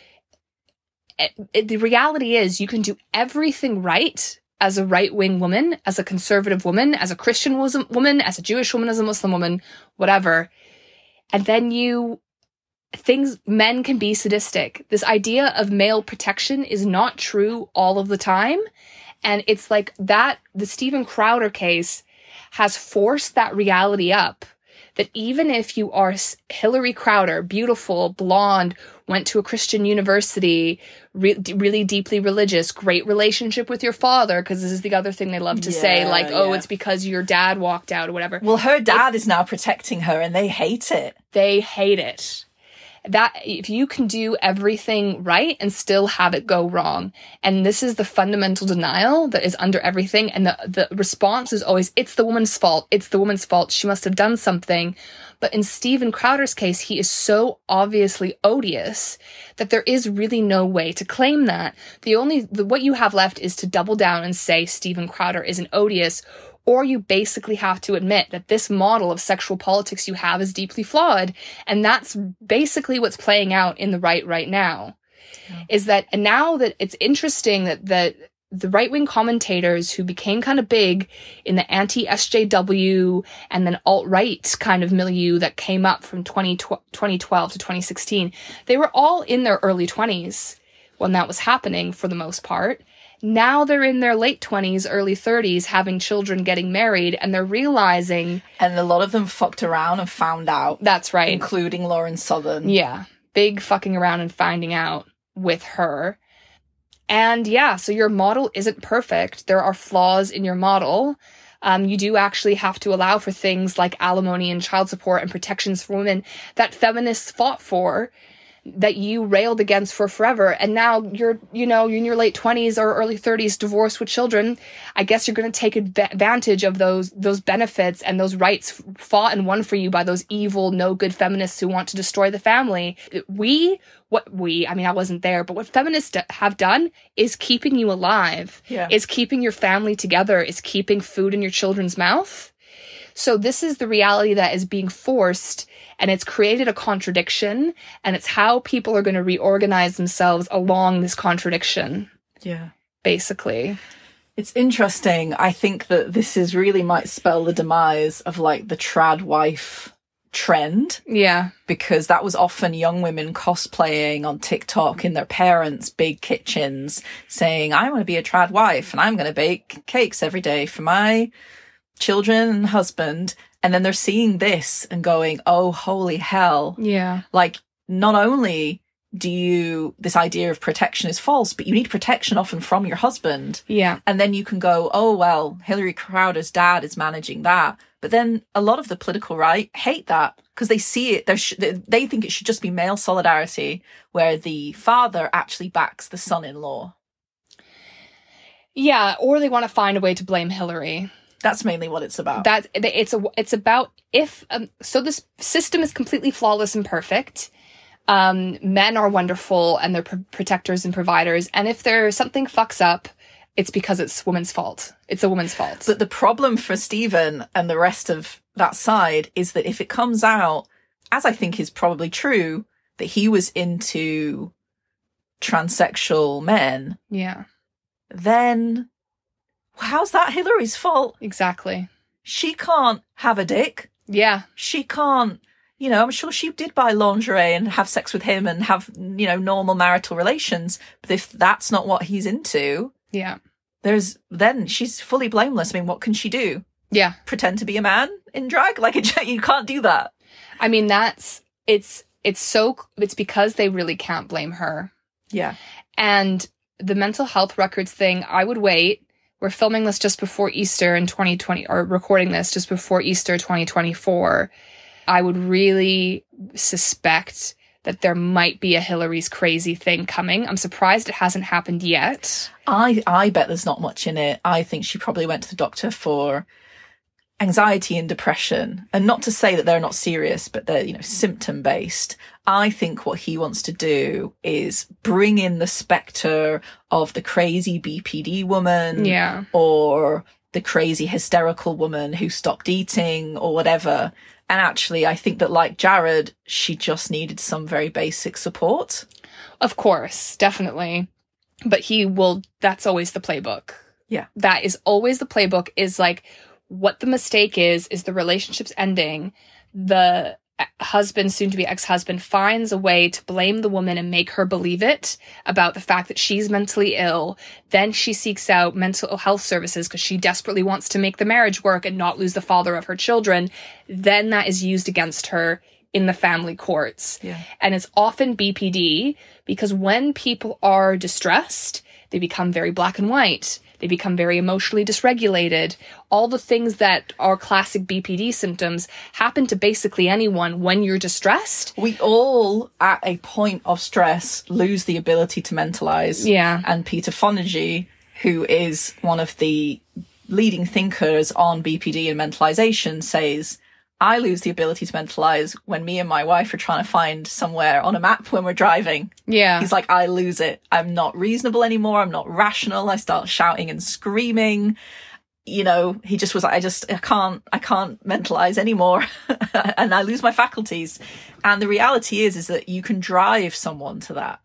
It, it, the reality is you can do everything right as a right-wing woman, as a conservative woman, as a Christian woman, as a Jewish woman, as a Muslim woman, whatever. And then you, things, men can be sadistic. This idea of male protection is not true all of the time. And it's like that, the Steven Crowder case has forced that reality up, that even if you are Hillary Crowder, beautiful, blonde, went to a Christian university, re- really deeply religious, great relationship with your father, because this is the other thing they love to yeah, say, like, oh, yeah. it's because your dad walked out or whatever. Well, her dad it, is now protecting her and they hate it. They hate it. That if you can do everything right and still have it go wrong. And this is the fundamental denial that is under everything. And the, the response is always, it's the woman's fault. It's the woman's fault. She must have done something. But in Steven Crowder's case, he is so obviously odious that there is really no way to claim that. The only, the, what you have left is to double down and say Steven Crowder isn't odious. Or you basically have to admit that this model of sexual politics you have is deeply flawed. And that's basically what's playing out in the right right now. Yeah. Is that, and now that it's interesting that, that the right-wing commentators who became kind of big in the anti-S J W and then alt-right kind of milieu that came up from twenty twelve to twenty sixteen, they were all in their early twenties when that was happening for the most part. Now they're in their late twenties, early thirties, having children, getting married, and they're realizing... And a lot of them fucked around and found out. That's right. Including Lauren Southern. Yeah. Big fucking around and finding out with her. And yeah, so your model isn't perfect. There are flaws in your model. Um, you do actually have to allow for things like alimony and child support and protections for women that feminists fought for, that you railed against for forever. And now you're, you know, you're in your late twenties or early thirties, divorced with children. I guess you're going to take advantage of those, those benefits and those rights fought and won for you by those evil, no good feminists who want to destroy the family. We, what we, I mean, I wasn't there, but what feminists have done is keeping you alive, yeah. is keeping your family together, is keeping food in your children's mouth. So this is the reality that is being forced, and it's created a contradiction, and it's how people are going to reorganize themselves along this contradiction. Yeah. Basically. It's interesting. I think that this is really might spell the demise of like the trad wife trend. Yeah. Because that was often young women cosplaying on TikTok in their parents' big kitchens saying, I want to be a trad wife and I'm going to bake cakes every day for my children and husband. And then they're seeing this and going, oh, holy hell. Yeah. Like, not only do you, this idea of protection is false, but you need protection often from your husband. Yeah. And then you can go, oh, well, Hillary Crowder's dad is managing that. But then a lot of the political right hate that because they see it, sh- they think it should just be male solidarity where the father actually backs the son-in-law. Yeah. Or they want to find a way to blame Hillary. That's mainly what it's about. That it's a, it's about if, um, so this system is completely flawless and perfect. Um, men are wonderful and they're pr- protectors and providers. And if there's something fucks up, it's because it's woman's fault. It's a woman's fault. But the problem for Steven and the rest of that side is that if it comes out, as I think is probably true, that he was into transsexual men. Yeah. Then how's that Hillary's fault? Exactly. She can't have a dick. Yeah. She can't, you know, I'm sure she did buy lingerie and have sex with him and have, you know, normal marital relations. But if that's not what he's into, Yeah. there's, then she's fully blameless. I mean, what can she do? Yeah. Pretend to be a man in drag? Like, you can't do that. I mean, that's, it's, it's so, it's because they really can't blame her. Yeah. And the mental health records thing, I would wait. We're filming this just before Easter in twenty twenty, or recording this just before Easter twenty twenty-four. I would really suspect that there might be a Hillary's crazy thing coming. I'm surprised it hasn't happened yet. I, I bet there's not much in it. I think she probably went to the doctor for anxiety and depression. And not to say that they're not serious, but they're, you know, symptom based. I think what he wants to do is bring in the spectre of the crazy B P D woman. Yeah. Or the crazy hysterical woman who stopped eating or whatever. And actually, I think that like Jared, she just needed some very basic support. Of course, definitely. But he will, that's always the playbook. Yeah. That is always the playbook, is like, what the mistake is, is the relationship's ending. The husband, soon to be ex-husband, finds a way to blame the woman and make her believe it about the fact that she's mentally ill. Then she seeks out mental health services because she desperately wants to make the marriage work and not lose the father of her children. Then that is used against her in the family courts. Yeah. And it's often B P D because when people are distressed, they become very black and white. They become very emotionally dysregulated. All the things that are classic B P D symptoms happen to basically anyone when you're distressed. We all, at a point of stress, lose the ability to mentalize. Yeah. And Peter Fonagy, who is one of the leading thinkers on B P D and mentalization, says, I lose the ability to mentalize when me and my wife are trying to find somewhere on a map when we're driving. Yeah. He's like, I lose it. I'm not reasonable anymore. I'm not rational. I start shouting and screaming. You know, he just was like, I just, I can't, I can't mentalize anymore. And I lose my faculties. And the reality is, is that you can drive someone to that.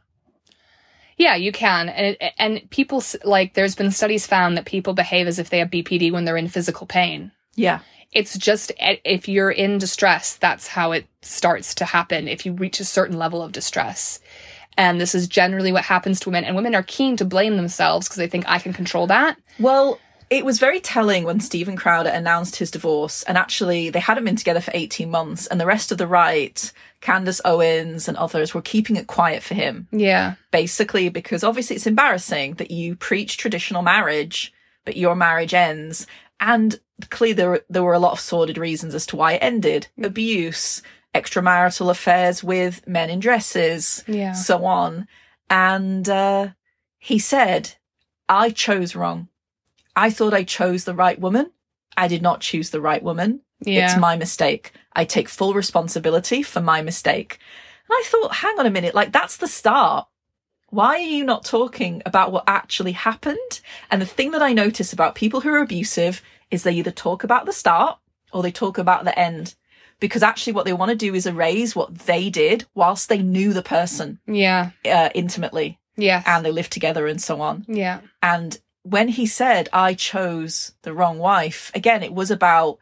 Yeah, you can. And, and people, like, there's been studies found that people behave as if they have B P D when they're in physical pain. Yeah. It's just, if you're in distress, that's how it starts to happen, if you reach a certain level of distress. And this is generally what happens to women. And women are keen to blame themselves because they think, I can control that. Well, it was very telling when Steven Crowder announced his divorce. And actually, they hadn't been together for eighteen months. And the rest of the right, Candace Owens and others, were keeping it quiet for him. Yeah. Basically, because obviously it's embarrassing that you preach traditional marriage, but your marriage ends. And clearly there were, there were a lot of sordid reasons as to why it ended. Abuse, extramarital affairs with men in dresses, yeah. so on. And uh, he said, I chose wrong. I thought I chose the right woman. I did not choose the right woman. Yeah. It's my mistake. I take full responsibility for my mistake. And I thought, hang on a minute, like that's the start. Why are you not talking about what actually happened? And the thing that I notice about people who are abusive is they either talk about the start or they talk about the end. Because actually what they want to do is erase what they did whilst they knew the person. Yeah. Uh, intimately. Yes. And they lived together and so on. Yeah. And when he said, I chose the wrong wife, again, it was about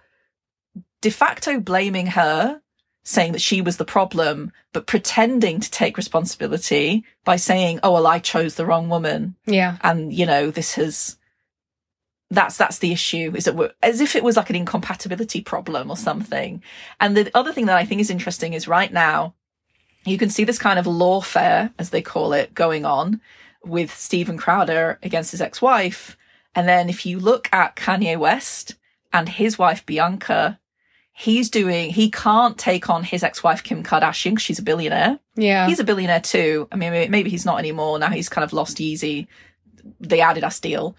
de facto blaming her, saying that she was the problem, but pretending to take responsibility by saying, oh, well, I chose the wrong woman. Yeah. And, you know, this has, that's, that's the issue, is that we're, as if it was like an incompatibility problem or something. And the other thing that I think is interesting is right now, you can see this kind of lawfare, as they call it, going on with Steven Crowder against his ex-wife. And then if you look at Kanye West and his wife, Bianca, he's doing, he can't take on his ex-wife, Kim Kardashian, because she's a billionaire. Yeah. He's a billionaire too. I mean, maybe he's not anymore. Now he's kind of lost Yeezy, the Adidas deal.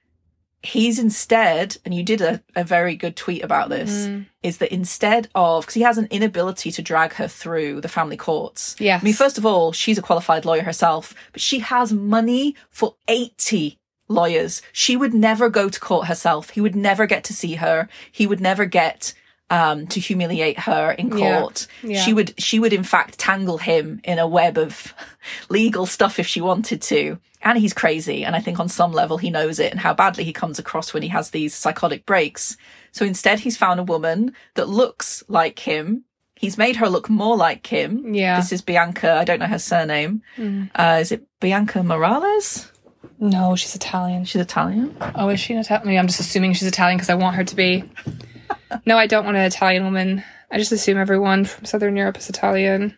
He's instead, and you did a, a very good tweet about this, mm. is that instead of, because he has an inability to drag her through the family courts. Yes. I mean, first of all, she's a qualified lawyer herself, but she has money for eighty lawyers. She would never go to court herself. He would never get to see her. He would never get um, to humiliate her in court. Yeah. Yeah. She would, she would in fact tangle him in a web of legal stuff if she wanted to. And he's crazy. And I think on some level he knows it and how badly he comes across when he has these psychotic breaks. So instead he's found a woman that looks like him. He's made her look more like him. Yeah. This is Bianca. I don't know her surname. Mm. Uh, is it Bianca Morales? No, she's Italian. She's Italian. Oh, is she an Italian? Maybe I'm just assuming she's Italian because I want her to be. No, I don't want an Italian woman. I just assume everyone from Southern Europe is Italian.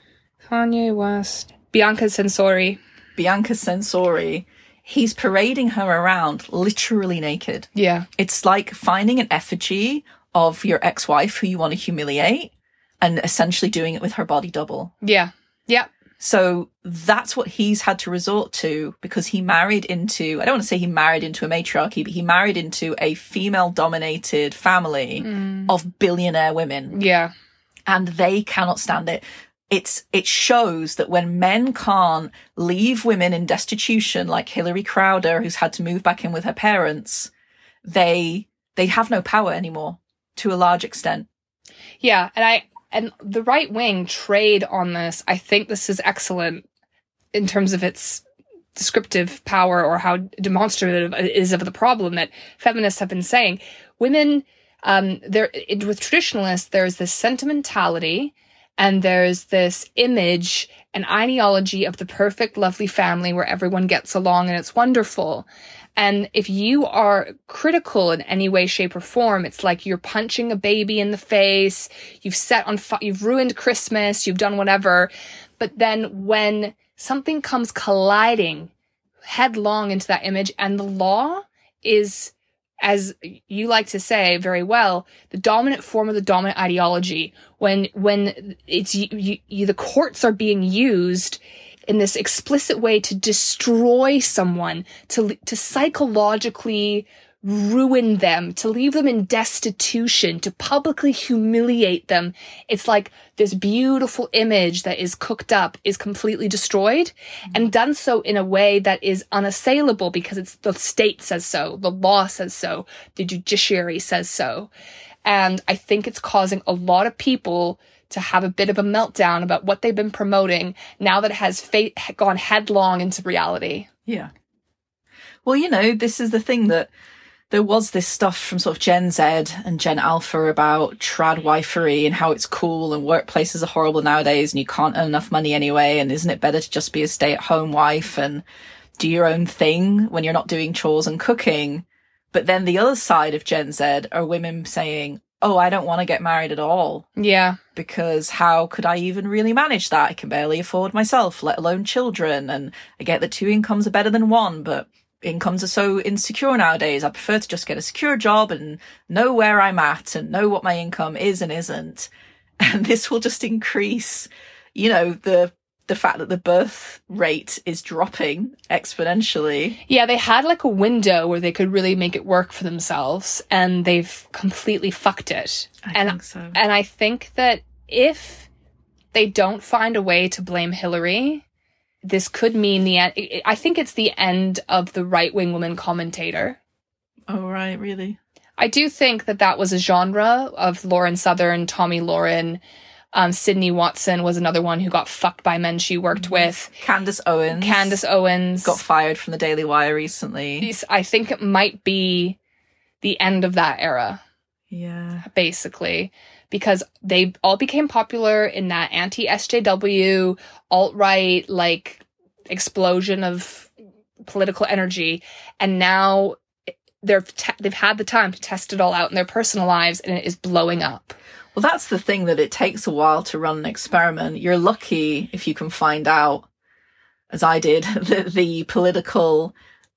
Kanye West. Bianca Censori. Bianca Censori. He's parading her around literally naked. Yeah. It's like finding an effigy of your ex-wife who you want to humiliate and essentially doing it with her body double. Yeah. Yeah. So that's what he's had to resort to because he married into, I don't want to say he married into a matriarchy, but he married into a female-dominated family mm. of billionaire women. Yeah. And they cannot stand it. It's, it shows that when men can't leave women in destitution, like Hillary Crowder, who's had to move back in with her parents, they, they have no power anymore to a large extent. Yeah. And I, and the right wing trade on this. I think this is excellent in terms of its descriptive power or how demonstrative it is of the problem that feminists have been saying. Women, um, there, it, with traditionalists, there's this sentimentality and there's this image and ideology of the perfect, lovely family where everyone gets along and it's wonderful. And if you are critical in any way, shape, or form, it's like you're punching a baby in the face, you've set on fi- you've ruined Christmas, you've done whatever. But then when something comes colliding headlong into that image, and the law is, as you like to say very well, the dominant form of the dominant ideology, when when it's you, you, you, the courts are being used in this explicit way to destroy someone, to to psychologically ruin them, to leave them in destitution, to publicly humiliate them. It's like this beautiful image that is cooked up is completely destroyed mm-hmm. and done so in a way that is unassailable because it's the state says so, the law says so, the judiciary says so. And I think it's causing a lot of people to have a bit of a meltdown about what they've been promoting now that it has fa- gone headlong into reality. Yeah. Well, you know, this is the thing that there was this stuff from sort of Gen Z and Gen Alpha about trad wifery and how it's cool and workplaces are horrible nowadays and you can't earn enough money anyway. And isn't it better to just be a stay-at-home wife and do your own thing when you're not doing chores and cooking? But then the other side of Gen Z are women saying, oh, I don't want to get married at all. Yeah. Because how could I even really manage that? I can barely afford myself, let alone children. And I get that two incomes are better than one, but incomes are so insecure nowadays. I prefer to just get a secure job and know where I'm at and know what my income is and isn't. And this will just increase, you know, the the fact that the birth rate is dropping exponentially. Yeah, they had like a window where they could really make it work for themselves and they've completely fucked it. I and, think so. And I think that if they don't find a way to blame Hillary, this could mean the end. I think it's the end of the right-wing woman commentator. Oh, right, really? I do think that that was a genre of Lauren Southern, Tommy Lauren. Um, Sydney Watson was another one who got fucked by men she worked mm-hmm. with. Candace Owens. Candace Owens. Got fired from the Daily Wire recently. I think it might be the end of that era. Yeah. Basically. Because they all became popular in that anti-S J W, alt-right, like, explosion of political energy. And now they're te- they've had the time to test it all out in their personal lives, and it is blowing up. Well, that's the thing, that it takes a while to run an experiment. You're lucky if you can find out, as I did, that the political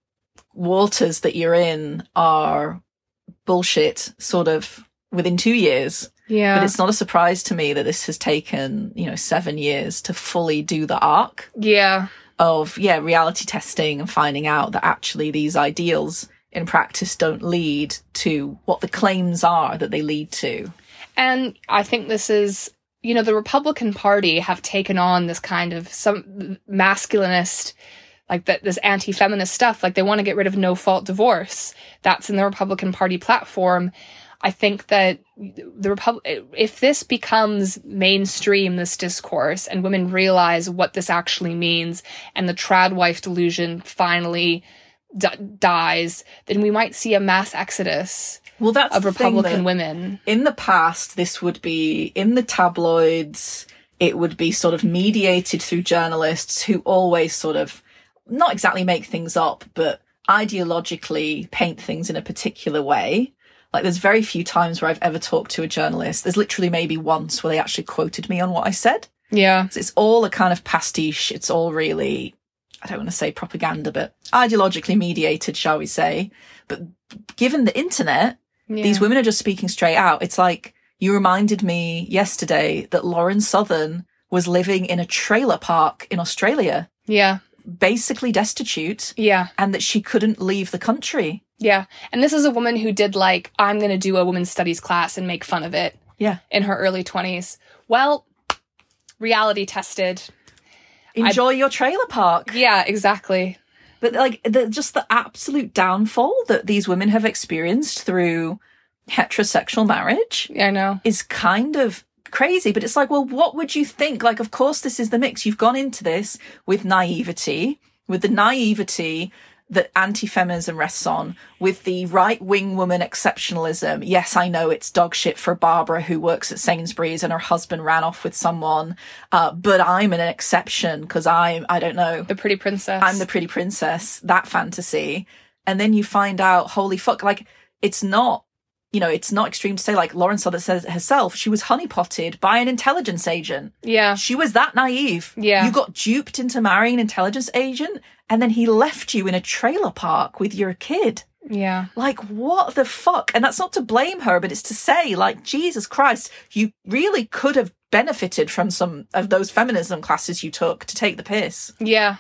waters that you're in are bullshit sort of within two years. Yeah. But it's not a surprise to me that this has taken, you know, seven years to fully do the arc. Yeah. Of, yeah, reality testing and finding out that actually these ideals in practice don't lead to what the claims are that they lead to. And I think this is, you know, the Republican Party have taken on this kind of some masculinist, like that, this anti-feminist stuff. Like they want to get rid of no-fault divorce. That's in the Republican Party platform. I think that the Republic, if this becomes mainstream, this discourse, and women realize what this actually means, and the trad wife delusion finally d- dies, then we might see a mass exodus well, that's of the thing Republican that women. In the past, this would be in the tabloids. It would be sort of mediated through journalists who always sort of not exactly make things up, but ideologically paint things in a particular way. Like, there's very few times where I've ever talked to a journalist. There's literally maybe once where they actually quoted me on what I said. Yeah. So it's all a kind of pastiche. It's all really, I don't want to say propaganda, but ideologically mediated, shall we say. But given the internet, yeah. these women are just speaking straight out. It's like, you reminded me yesterday that Lauren Southern was living in a trailer park in Australia. Yeah. Basically destitute. Yeah. And that she couldn't leave the country. Yeah. And this is a woman who did like, I'm going to do a women's studies class and make fun of it. Yeah. In her early twenties. Well, reality tested. Enjoy I, your trailer park. Yeah, exactly. But like, the, just the absolute downfall that these women have experienced through heterosexual marriage. Yeah, I know. Is kind of crazy. But it's like, well, what would you think? Like, of course, this is the mix. You've gone into this with naivety, with the naivety that anti-feminism rests on, with the right-wing woman exceptionalism. Yes, I know it's dog shit for Barbara, who works at Sainsbury's and her husband ran off with someone, uh, but I'm an exception because I'm, I don't know. The pretty princess. I'm the pretty princess, that fantasy. And then you find out, holy fuck, like, it's not, you know, it's not extreme to say, like Lauren Southern says herself, she was honeypotted by an intelligence agent. Yeah. She was that naive. Yeah. You got duped into marrying an intelligence agent, and then he left you in a trailer park with your kid. Yeah. Like, what the fuck? And that's not to blame her, but it's to say, like, Jesus Christ, you really could have benefited from some of those feminism classes you took to take the piss. Yeah.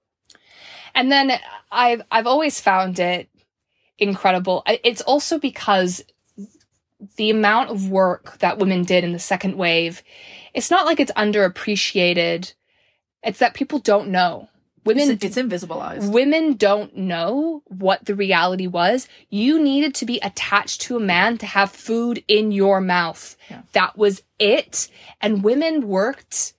And then I've, I've always found it incredible. It's also because the amount of work that women did in the second wave, it's not like it's underappreciated. It's that people don't know. Women, it's, it's invisibilized. Women don't know what the reality was. You needed to be attached to a man to have food in your mouth. Yeah. That was it. And women worked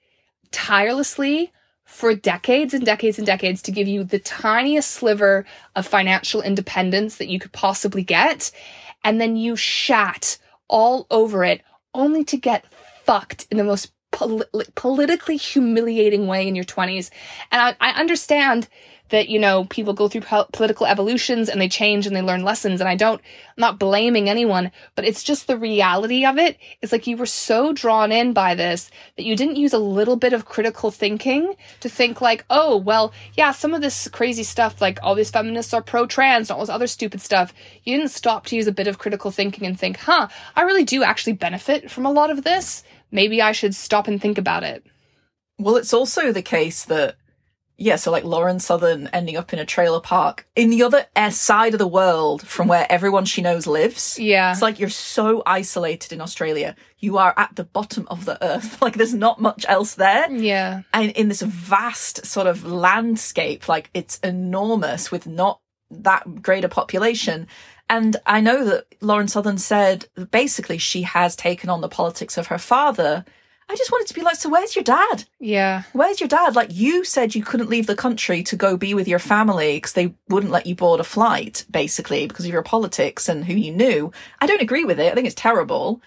tirelessly for decades and decades and decades to give you the tiniest sliver of financial independence that you could possibly get. And then you shat all over it only to get fucked in the most pol- politically humiliating way in your twenties. And I, I understand that, you know, people go through po- political evolutions and they change and they learn lessons. And I don't, I'm not blaming anyone, but it's just the reality of it. It's like you were so drawn in by this that you didn't use a little bit of critical thinking to think like, oh, well, yeah, some of this crazy stuff, like all these feminists are pro-trans and all this other stupid stuff. You didn't stop to use a bit of critical thinking and think, huh, I really do actually benefit from a lot of this. Maybe I should stop and think about it. Well, it's also the case that, yeah, so like Lauren Southern ending up in a trailer park in the other side of the world from where everyone she knows lives. Yeah. It's like you're so isolated in Australia. You are at the bottom of the earth. Like there's not much else there. Yeah. And in this vast sort of landscape, like it's enormous with not that great a population. And I know that Lauren Southern said that basically she has taken on the politics of her father. I just wanted to be like, so where's your dad? Yeah. Where's your dad? Like, you said you couldn't leave the country to go be with your family because they wouldn't let you board a flight, basically, because of your politics and who you knew. I don't agree with it. I think it's terrible.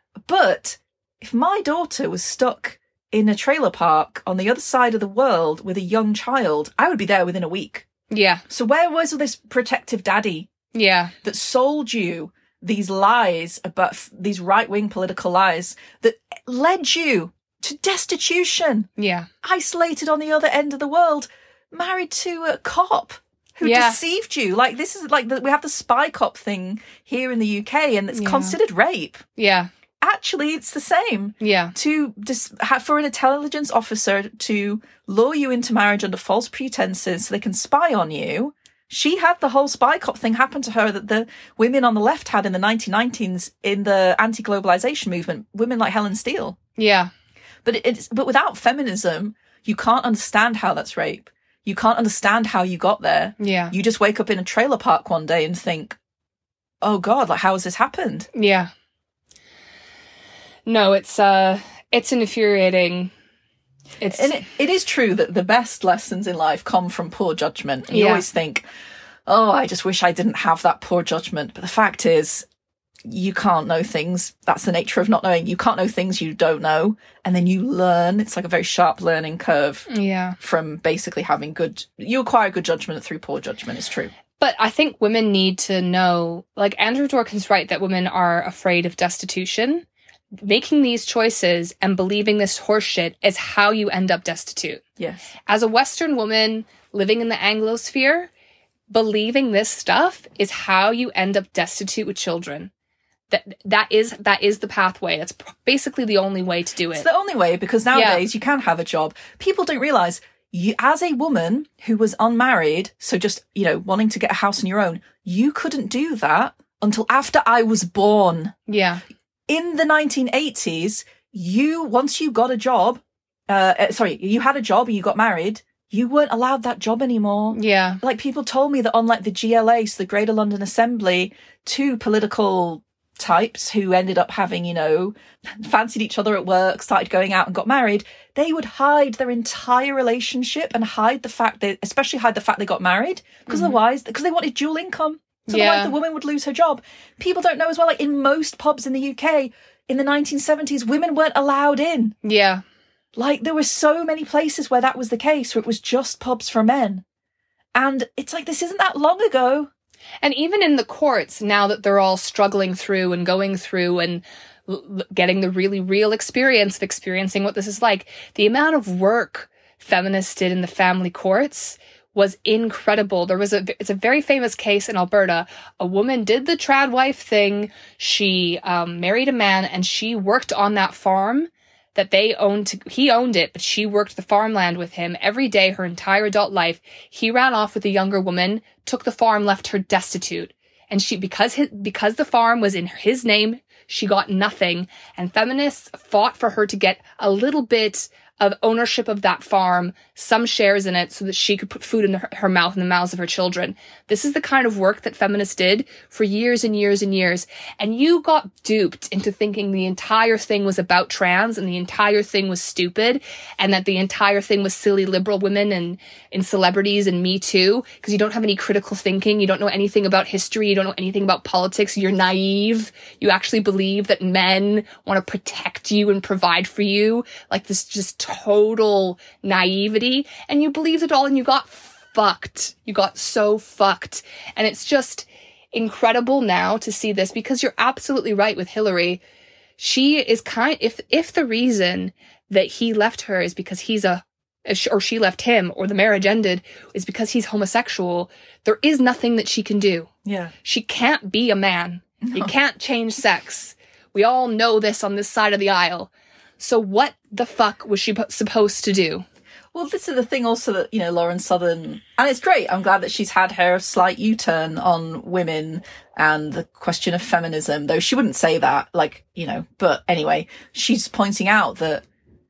But if my daughter was stuck in a trailer park on the other side of the world with a young child, I would be there within a week. Yeah. So where was this protective daddy? Yeah. That sold you these lies about f- these right-wing political lies that led you to destitution. Yeah. Isolated on the other end of the world, married to a cop who yeah. deceived you. Like, this is like, the, we have the spy cop thing here in the U K and it's yeah. considered rape. Yeah. Actually, it's the same. Yeah. To dis- have, for an intelligence officer to lure you into marriage under false pretenses so they can spy on you. She had the whole spy cop thing happen to her that the women on the left had in the nineteen nineties in the anti-globalization movement, women like Helen Steele. Yeah. But it's, but without feminism, you can't understand how that's rape. You can't understand how you got there. Yeah. You just wake up in a trailer park one day and think, oh God, like, how has this happened? Yeah. No, it's, uh, it's infuriating. It's And it, it is true that the best lessons in life come from poor judgment. And you Yeah. always think, oh, I just wish I didn't have that poor judgment. But the fact is, you can't know things. That's the nature of not knowing. You can't know things you don't know. And then you learn. It's like a very sharp learning curve Yeah. from basically having good, you acquire good judgment through poor judgment. It's true. But I think women need to know, like, Andrew Dworkin's right that women are afraid of destitution. Making these choices and believing this horseshit is how you end up destitute. Yes. As a Western woman living in the Anglosphere, believing this stuff is how you end up destitute with children. That that is that is the pathway. That's basically the only way to do it. It's the only way, because nowadays you can have a job. People don't realise, you, as a woman who was unmarried, so just, you know, wanting to get a house on your own, you couldn't do that until after I was born. Yeah. In the nineteen eighties, you, once you got a job, uh, uh, sorry, you had a job or you got married, you weren't allowed that job anymore. Yeah. Like, people told me that on, like, the G L A, so the Greater London Assembly, two political types who ended up having, you know, fancied each other at work, started going out and got married, they would hide their entire relationship and hide the fact that, especially hide the fact they got married, because mm-hmm. otherwise, because they wanted dual income. So yeah. otherwise the woman would lose her job. People don't know as well, like, in most pubs in the U K, in the nineteen seventies, women weren't allowed in. Yeah. Like, there were so many places where that was the case, where it was just pubs for men. And it's like, this isn't that long ago. And even in the courts, now that they're all struggling through and going through and l- getting the really real experience of experiencing what this is like, the amount of work feminists did in the family courts was incredible. There was a, it's a very famous case in Alberta. A woman did the trad wife thing. She um, married a man and she worked on that farm that they owned. To, he owned it, but she worked the farmland with him every day, her entire adult life. He ran off with a younger woman, took the farm, left her destitute. And she, because his, because the farm was in his name, she got nothing. And feminists fought for her to get a little bit of ownership of that farm, some shares in it, so that she could put food in her, her mouth and the mouths of her children. This is the kind of work that feminists did for years and years and years. And you got duped into thinking the entire thing was about trans and the entire thing was stupid and that the entire thing was silly liberal women and, and celebrities and Me Too, because you don't have any critical thinking. You don't know anything about history. You don't know anything about politics. You're naive. You actually believe that men want to protect you and provide for you. Like, this just total naivety, and you believed it all and you got fucked. You got so fucked. And it's just incredible now to see this, because you're absolutely right with Hillary. She is kind, if, if the reason that he left her is because he's a, or she left him, or the marriage ended is because he's homosexual, there is nothing that she can do. Yeah. She can't be a man. No. He can't change sex. We all know this on this side of the aisle. So what the fuck was she supposed to do? Well, this is the thing also that, you know, Lauren Southern, and it's great. I'm glad that she's had her slight U-turn on women and the question of feminism, though she wouldn't say that, like, you know, but anyway, she's pointing out that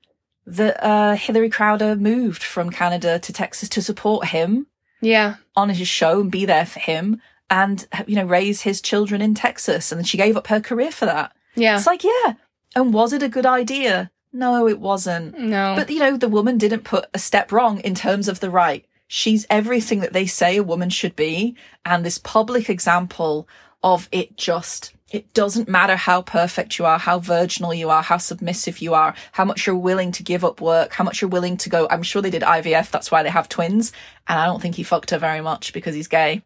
that uh, Hillary Crowder moved from Canada to Texas to support him. Yeah. On his show and be there for him and, you know, raise his children in Texas. And then she gave up her career for that. Yeah. It's like, yeah. And was it a good idea? No, it wasn't. No. But, you know, the woman didn't put a step wrong in terms of the right. She's everything that they say a woman should be. And this public example of it just, it doesn't matter how perfect you are, how virginal you are, how submissive you are, how much you're willing to give up work, how much you're willing to go. I'm sure they did I V F. That's why they have twins. And I don't think he fucked her very much because he's gay.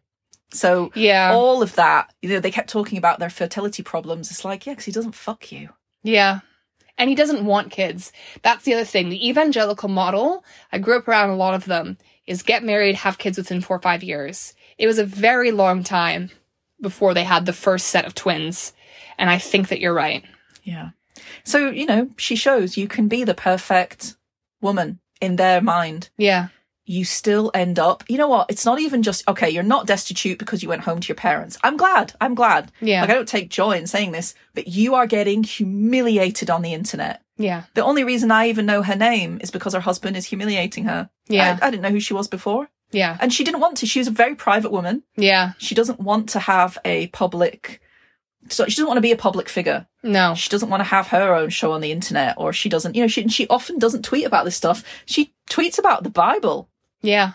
So yeah. all of that, you know, they kept talking about their fertility problems. It's like, yeah, because he doesn't fuck you. Yeah. And he doesn't want kids. That's the other thing. The evangelical model, I grew up around a lot of them, is get married, have kids within four or five years. It was a very long time before they had the first set of twins. And I think that you're right. Yeah. So, you know, she shows you can be the perfect woman in their mind. Yeah. You still end up, you know what? It's not even just, okay, you're not destitute because you went home to your parents. I'm glad. I'm glad. Yeah. Like, I don't take joy in saying this, but you are getting humiliated on the internet. Yeah. The only reason I even know her name is because her husband is humiliating her. Yeah. I, I didn't know who she was before. Yeah. And she didn't want to. She was a very private woman. Yeah. She doesn't want to have a public... So she doesn't want to be a public figure. No. She doesn't want to have her own show on the internet, or she doesn't, you know, she, she often doesn't tweet about this stuff. She tweets about the Bible. Yeah.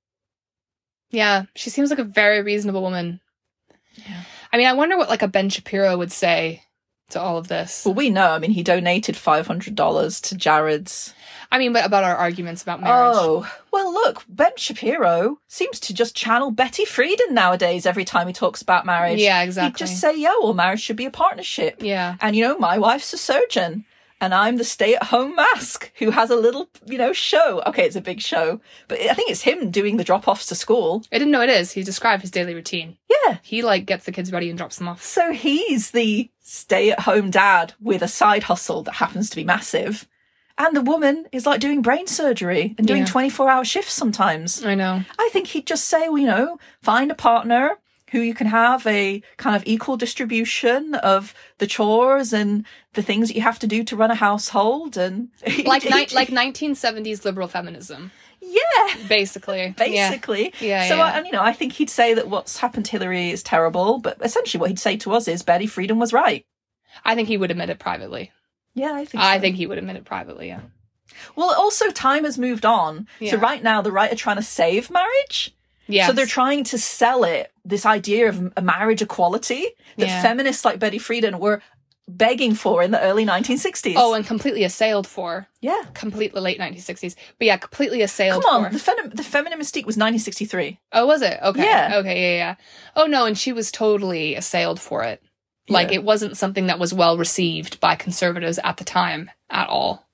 Yeah. She seems like a very reasonable woman. Yeah. I mean, I wonder what like a Ben Shapiro would say to all of this. Well, we know. I mean, he donated five hundred dollars to Jared's. I mean, but about our arguments about marriage. Oh, well, look, Ben Shapiro seems to just channel Betty Friedan nowadays every time he talks about marriage. Yeah, exactly. He'd just say, yeah, well, marriage should be a partnership. Yeah. And, you know, my wife's a surgeon. And I'm the stay-at-home mask who has a little, you know, show. Okay, it's a big show. But I think it's him doing the drop-offs to school. I didn't know it is. He described his daily routine. Yeah. He, like, gets the kids ready and drops them off. So he's the stay-at-home dad with a side hustle that happens to be massive. And the woman is, like, doing brain surgery and doing Yeah. twenty-four hour shifts sometimes. I know. I think he'd just say, well, you know, find a partner who you can have a kind of equal distribution of the chores and the things that you have to do to run a household. And Like ni- like nineteen seventies liberal feminism, yeah, basically. basically. Yeah, yeah so, yeah. I, and you know, I think he'd say that what's happened to Hillary is terrible, but essentially what he'd say to us is Betty Friedan was right. I think he would admit it privately. Yeah, I think I so. think he would admit it privately, yeah. Well, also time has moved on. Yeah. So right now the right are trying to save marriage. Yes. So they're trying to sell it, this idea of a marriage equality that Yeah. feminists like Betty Friedan were begging for in the early nineteen sixties. Oh, and completely assailed for. yeah. Completely late nineteen sixties. But yeah, completely assailed Come on, for. the, fem- the feminine mystique was nineteen sixty-three. Oh, was it? Okay. Yeah. Okay, yeah, yeah. Oh, no, and she was totally assailed for it. Like, Yeah. it wasn't something that was well received by conservatives at the time at all.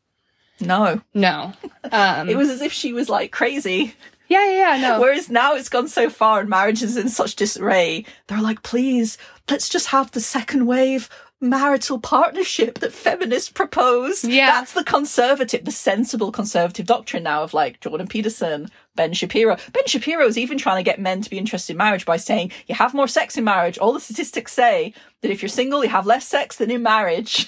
No. No. Um, It was as if she was like crazy. yeah, yeah, yeah, no. Whereas now it's gone so far and marriage is in such disarray. They're like, please, let's just have the second wave marital partnership that feminists propose. Yeah. That's the conservative, the sensible conservative doctrine now of like Jordan Peterson, Ben Shapiro. Ben Shapiro's even trying to get men to be interested in marriage by saying you have more sex in marriage. All the statistics say that if you're single, you have less sex than in marriage.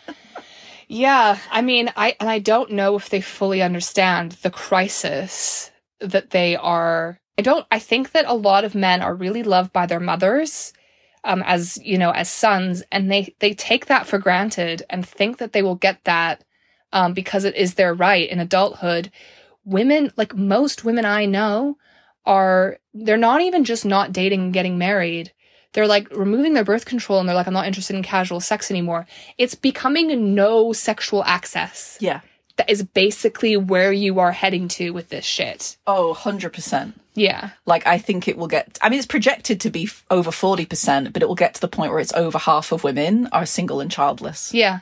Yeah, I mean, I and I don't know if they fully understand the crisis that they are. I don't. I think that a lot of men are really loved by their mothers, um, as you know, as sons, and they they take that for granted and think that they will get that, um, because it is their right in adulthood. Women, like most women I know, are they're not even just not dating and getting married. They're like removing their birth control and they're like, I'm not interested in casual sex anymore. It's becoming no sexual access. Yeah. That is basically where you are heading to with this shit. Oh, one hundred percent. Yeah. Like, I think it will get, I mean, it's projected to be f- over forty percent, but it will get to the point where it's over half of women are single and childless. Yeah.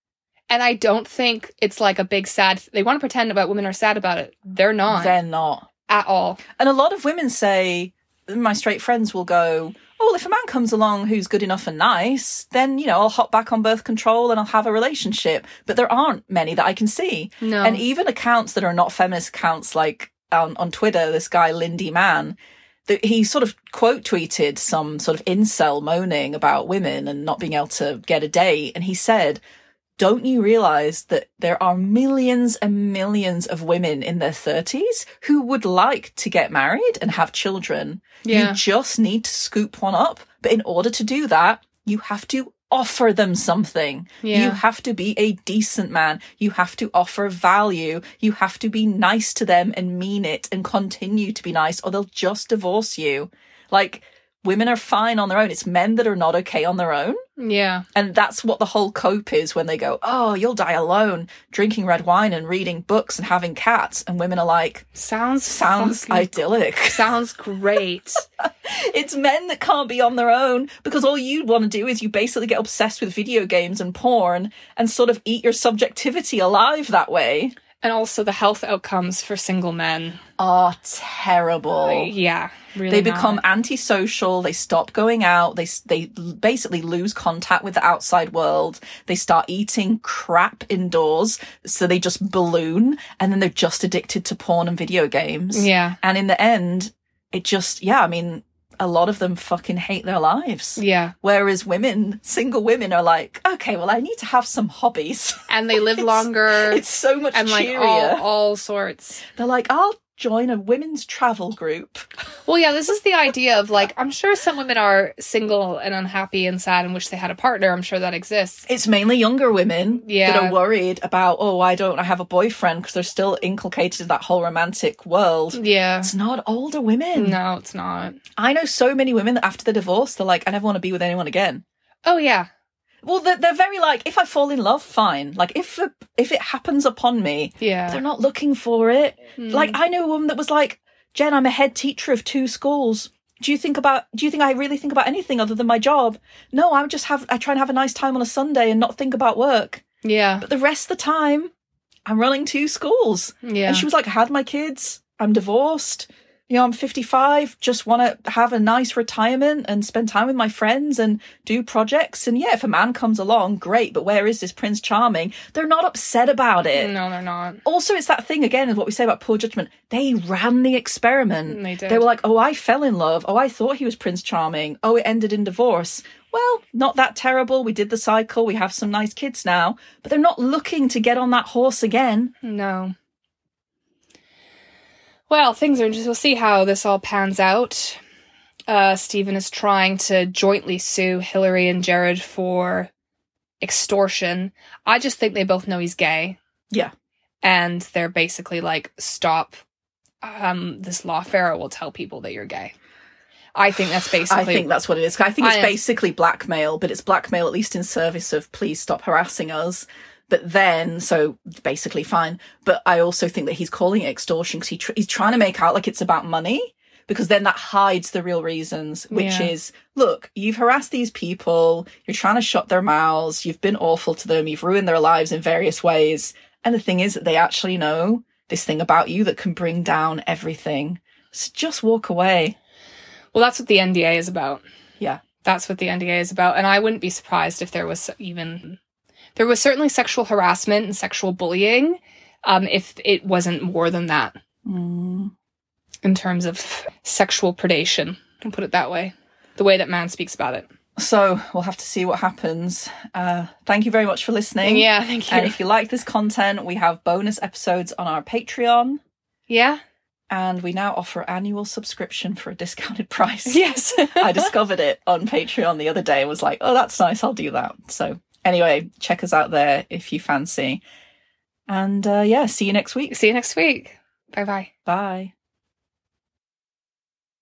And I don't think it's like a big sad, they want to pretend about women are sad about it. They're not. They're not. At all. And a lot of women say, my straight friends will go, oh, well, if a man comes along who's good enough and nice, then, you know, I'll hop back on birth control and I'll have a relationship. But there aren't many that I can see. No. And even accounts that are not feminist accounts, like on, on Twitter, this guy, Lindy Mann, that he sort of quote tweeted some sort of incel moaning about women and not being able to get a date. And he said, don't you realize that there are millions and millions of women in their thirties who would like to get married and have children? Yeah. You just need to scoop one up. But in order to do that, you have to offer them something. Yeah. You have to be a decent man. You have to offer value. You have to be nice to them and mean it and continue to be nice, or they'll just divorce you. Like, women are fine on their own. It's men that are not okay on their own. Yeah. And that's what the whole cope is when they go, oh, you'll die alone, drinking red wine and reading books and having cats. And women are like, Sounds sounds fucking- idyllic. Sounds great. It's men that can't be on their own because all you want to do is you basically get obsessed with video games and porn and sort of eat your subjectivity alive that way. And also the health outcomes for single men. Are terrible. Yeah. Really They not. become antisocial. They stop going out. They they basically lose contact with the outside world. They start eating crap indoors, so they just balloon, and then they're just addicted to porn and video games. Yeah. And in the end, it just yeah. I mean, a lot of them fucking hate their lives. Yeah. Whereas women, single women, are like, okay, well, I need to have some hobbies. And they live It's- longer. It's so much and like cheerier. all, all sorts. They're like, I'll join a women's travel group. Well, yeah, this is the idea of, like, I'm sure some women are single and unhappy and sad and wish they had a partner. I'm sure that exists. It's mainly younger women Yeah. that are worried about, oh, why don't I have a boyfriend? Because they're still inculcated in that whole romantic world. Yeah. It's not older women. No, it's not. I know so many women that after the divorce, they're like, I never want to be with anyone again. Oh, yeah. Well, they're, they're very like, if I fall in love, fine. Like, if if it happens upon me, Yeah. they're not looking for it. Mm. Like, I knew a woman that was like, Jen, I'm a head teacher of two schools. Do you think about, do you think I really think about anything other than my job? No, I just have, I try and have a nice time on a Sunday and not think about work. Yeah. But the rest of the time, I'm running two schools. Yeah. And she was like, I had my kids. I'm divorced. You know, I'm fifty-five, just want to have a nice retirement and spend time with my friends and do projects. And yeah, if a man comes along, great. But where is this Prince Charming? They're not upset about it. No, they're not. Also, it's that thing again, is what we say about poor judgment. They ran the experiment. They did. They were like, oh, I fell in love. Oh, I thought he was Prince Charming. Oh, it ended in divorce. Well, not that terrible. We did the cycle. We have some nice kids now. But they're not looking to get on that horse again. No. Well, things are just, we'll see how this all pans out. Uh, Stephen is trying to jointly sue Hillary and Jared for extortion. I just think they both know he's gay. Yeah. And they're basically like, stop. Um, this lawfare will tell people that you're gay. I think that's basically... I think that's what it is. I think it's I- basically blackmail, but it's blackmail at least in service of please stop harassing us. But then, so basically fine. But I also think that he's calling it extortion because he tr- he's trying to make out like it's about money, because then that hides the real reasons, which Yeah. is, look, you've harassed these people, you're trying to shut their mouths, you've been awful to them, you've ruined their lives in various ways. And the thing is that they actually know this thing about you that can bring down everything. So just walk away. Well, that's what the N D A is about. Yeah. That's what the N D A is about. And I wouldn't be surprised if there was even... There was certainly sexual harassment and sexual bullying, um, if it wasn't more than that. Mm. In terms of sexual predation, I'll put it that way. The way that man speaks about it. So we'll have to see what happens. Uh, thank you very much for listening. Yeah, thank you. And if you like this content, we have bonus episodes on our Patreon. Yeah? And we now offer annual subscription for a discounted price. Yes. I discovered it on Patreon the other day and was like, oh, that's nice, I'll do that. So anyway, check us out there if you fancy. And uh, yeah, see you next week. See you next week. Bye-bye. Bye.